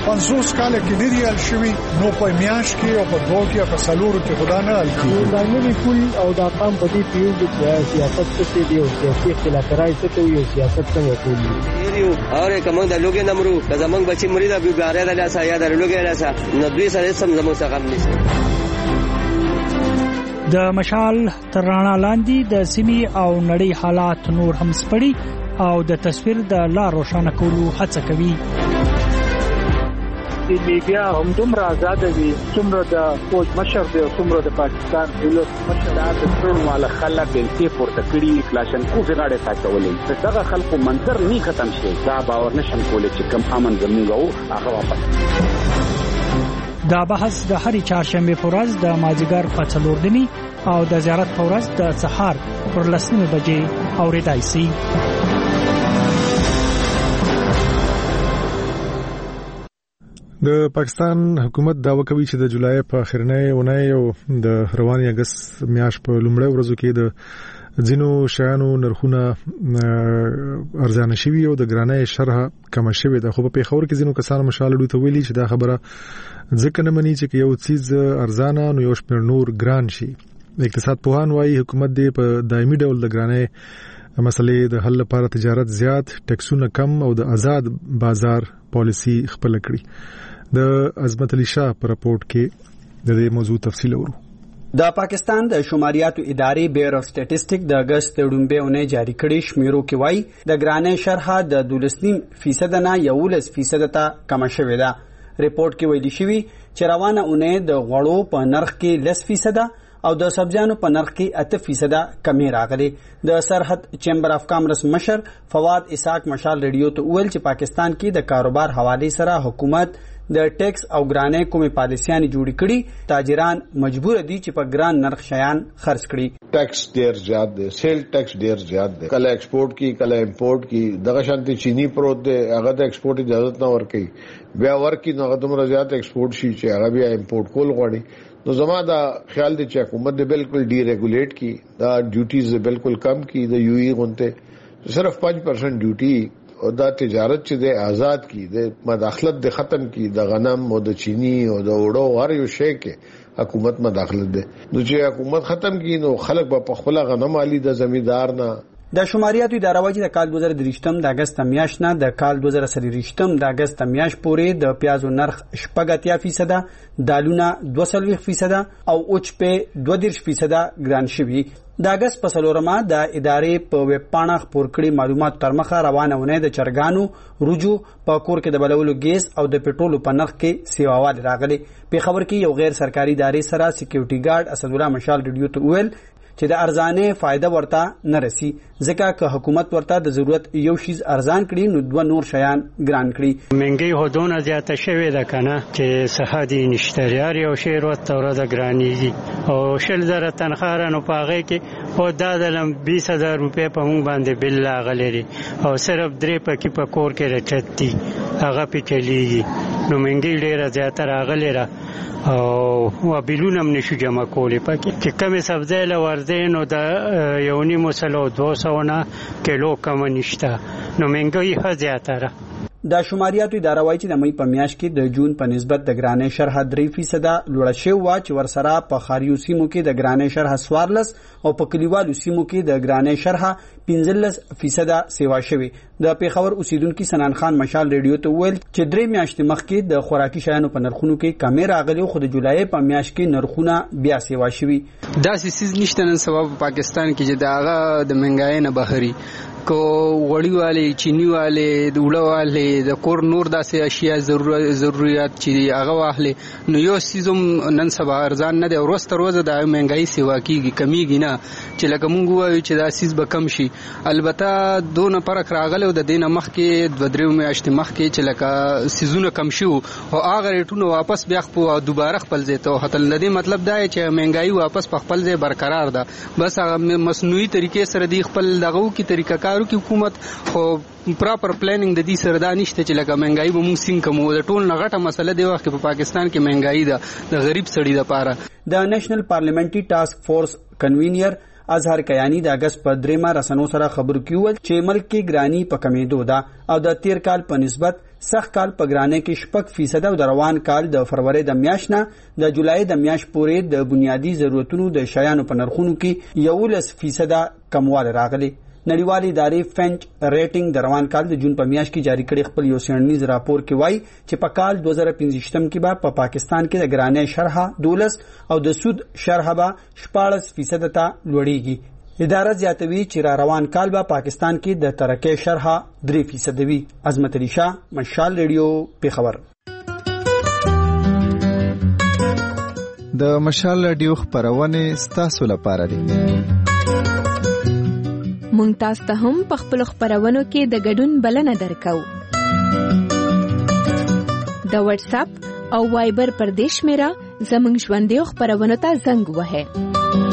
پنځوس کال کې نه ریال شوی نو په میاش کې او په دوه کې او په سلورو کې خدا نه حل کیږي. دا نوی پول او دا قام په دې پیو کې سیاست څه دی او سیاسي اختلاف راځي ته یو سیاست څنګه کوي یو اور کوم د لوګي نمرو د زمنګ بچی مری دا بیګاره د لاسه یا د لوګي لاسه نو دوی سره سم زمو څخه غم نشي. د مشال تر رڼا لاندې د سیمې او نړۍ حالات نور هم سپړي او د تصویر د لا روښانه کولو هڅه کوي. د میډیا هم دومره آزاد دي څومره د فوج مشر دی او څومره د پاکستان دولت مشر د ټول مال خلک انتي پورته کړي کلاشن کو غاړه تاکولې دغه خلکو منظر نه ختم شي دا باور نشم کولای چې کم امن زموږ او هغه واپس. دا بحث د هرې چهارشنبه په ورځ د مازیګر په څلور نیمې او د زیارت په ورځ د سهار پر لس نیمې بجې اورېدای شي. د پاکستان حکومت داوا کوي چې د جولای په اخرنۍ اونۍ او د رواني اگست میاشت په لومړۍ ورځو کې د ځینو شیانو نرخونه ارزانه شوي او د ګرانۍ شرح کم شوي ده. خو په پیښور کې ځینو کسانو مشال لوي ته ویلي چې دا خبره ځکه نه مني چې یو چیز ارزانه نو یو شمېر نور ګران شي. اقتصاد پوهان وايي حکومت دې په دایمي ډول د ګرانۍ مسلې د حل لپاره تجارت زیات، ټیکسونه کم او د آزاد بازار پالیسی خپل کړي. د عظمت علي شاه په راپورټ کې د دې موضوع تفصیل اورو. د پاکستان د شماریاتو ادارې بیورو سټیټسټیک د اگست لومبه اونۍ جاری کړي شمیرو کې وایي د ګرانۍ شرح د دولس نیم فیصد نه یولس فیصد ته کم شوې ده. ریپورت کې ویلي شوی چې روانه اونۍ د غوړو په نرخ کې لس فیصد او د سبزیانو په نرخ کې اته فیصد کمی راغلي. د سرحد چیمبر اف کامرس مشر فواد اسحاق مشال ریډیو ته ویل چې پاکستان کې د کاروبار حواله سره حکومت د ټیکس او ګرانۍ کومې پالیسیانې جوړې کړي تاجران مجبور دي چې په ګران نرخ شیان خرڅ کړي. ټیکس ډیر زیات دی، سیل ټیکس ډیر زیات دی، کله ایکسپورټ کی کله امپورټ کی. دغه شانتي چینی پروت دی هغه د ایکسپورټ اجازه نه ورکړي، بیا ورکی نو هغه دومره زیات ایکسپورټ شي چې هغه بیا امپورټ کول غواړي. نو زما دا خیال دی چې حکومت دې بالکل ډی ریګولیټ کی، دا ډیوټیز بالکل کم کی. د یو ای غونته صرف پانچ پرسنٹ ډیوټي او دا تجارت چې د آزاد کی، د مداخلت د ختم کی، د غنم او د چینی او د وړو هر یو شی کې حکومت مداخلت ده. نو چې حکومت ختم کی نو خلک به په خپل غنم علي د زمیدار نه. د شماریاتو اداره وايي د کال دوه زره درې د اگست میاشت نه د کال دوه زره څلور د اگست میاشت پورې د پیازو نرخ شپږ اتیا فیصد، دالونه دوه سلويخ فیصد او اوچ په دوه دیرش فیصد ګران شوي. د اگست په څلورمه د ادارې په ویب پاڼه خپور کړي معلومات تر مخه روانه ونه د چرګانو روجو په کور کې د بلولو ګیس او د پټرولو په نرخ کې سیواوال راغلي. په خبر کې یو غیر سرکاري ادارې سره سکیورټي ګارد اسدالله مشال ریډیو ته ویل چې د ارزانه فائدہ ورته نه رسی ځکه که حکومت ورته د ضرورت یو شیز ارزان کړي نو دوه نور شیان ګران کړي. منګي هودونه زیاته شوې ده کنه چې صحادي نشتریار یو شی ورته ورته ګرانیږي او شل زره تنخواه نو پاغه کې او دا د بیس هزار روپے په مونږ باندې بل لاغلري او صرف درې پکې په کور کې رچتي هغه په چلیږي نو منګي ډیره زیاته راغلره او بیلونه هم نشو جمع کولی پکې چې کمې سبزی له ورځې نو د یو نیمو سلو دوه سوه نه کیلو کمه نشته نو مهنګي ښه زیاته ده. د شماریاتو اداره وايي چې د مې په میاشت کې د جون په نسبت د ګرانۍ شرح درې فیصد لوړه شوې وه چې ورسره په ښاریو سیمو کې د ګرانۍ شرح څوارلس او په کلیوالو سیمو کې د ګرانۍ شرح پنځلس فیصد سیوا شوې. د پیښور اوسیدونکي سنان خان مشال ریډیو ته ویل چې درې میاشتې مخکې د خوراکي شیانو په نرخونو کې کمې راغلي خو د جولای په میاشت کې نرخونه بیا سیوا شوي. داسې څیز نشته نن سبا په پاکستان کې چې د هغه د مهنګای نه بهري کو وړي والے چینی والے د وړو والے د کور نور داسې اشیاء ضرورت چې هغه واخلې نو یو سیزم نن سبا ارزان نه دی. ورسته روزه د مهنګای سیوا کیږي کمیږي نه چې لکه مونږ وایو چې دا سیز به کم شي. البته دونه فرق راغلی د دینه مخکې دوه درې میاشتې مخکې چې لکه سیزونه کم شي او هغه ریټونه واپس بیا خپل دوباره خپل ځای ته هتل لدی. مطلب دا چې مهنګای واپس په خپل ځای برقرار ده، بس هغه مصنوعي طریقې سره دی خپل دغه کی طریقه کارو کی حکومت خو پراپر پلانینګ د دې سره دا نشته چې لکه مهنګای به مونږ سین کومو. د ټول نغټه مسله دی وخت په پاکستان کې مهنګای ده د غریب سړي لپاره. د نېشنل پارلیمنټري ټاسک فورس کنوینر اظهر کیانی د اگست په دریمه رسنو سره خبرو کیول چې ملک کې ګرانی په کمیدو ده او د تیر کال په نسبت سخت کال په ګرانۍ کې شپږ فیصد او د روان کال د فروری د میاشت نه د جولای د میاشت پورې د بنیادی ضرورتونو د شیانو په نرخونو کې یولس فیصد کموالی راغلی. نړیوالې ادارې فنچ ریټینګ د روان کال د جون په میاشت کې جاری کړي خپل یو څېړنیز راپور کې وایي چې په کال دوه زره پنځه ویشت کې به په پاکستان کې د ګرانۍ شرحه دولس او د سود شرحه به شپاړس فیصد ته لوړیږي. اداره زیاتوي چې را روان کال به پاکستان کې د ترقۍ شرحه درې فیصد وي. عظمت علي شاه، مشال ریډیو، پیښور. د مشال ریډیو خبرونه ستاسو لپاره دي. مونږ تاسو ته هم په خپل خبرونو کې د ګډون بلنه درکو. د واتس اپ او وایبر پردیش میرا زمنګ ژوندې خبرونو ته زنګ وهه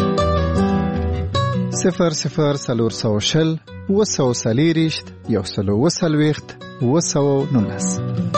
صفر صفر سلور سو شل و سو سلیریشت یو سلو و سلویخت و سو نونس.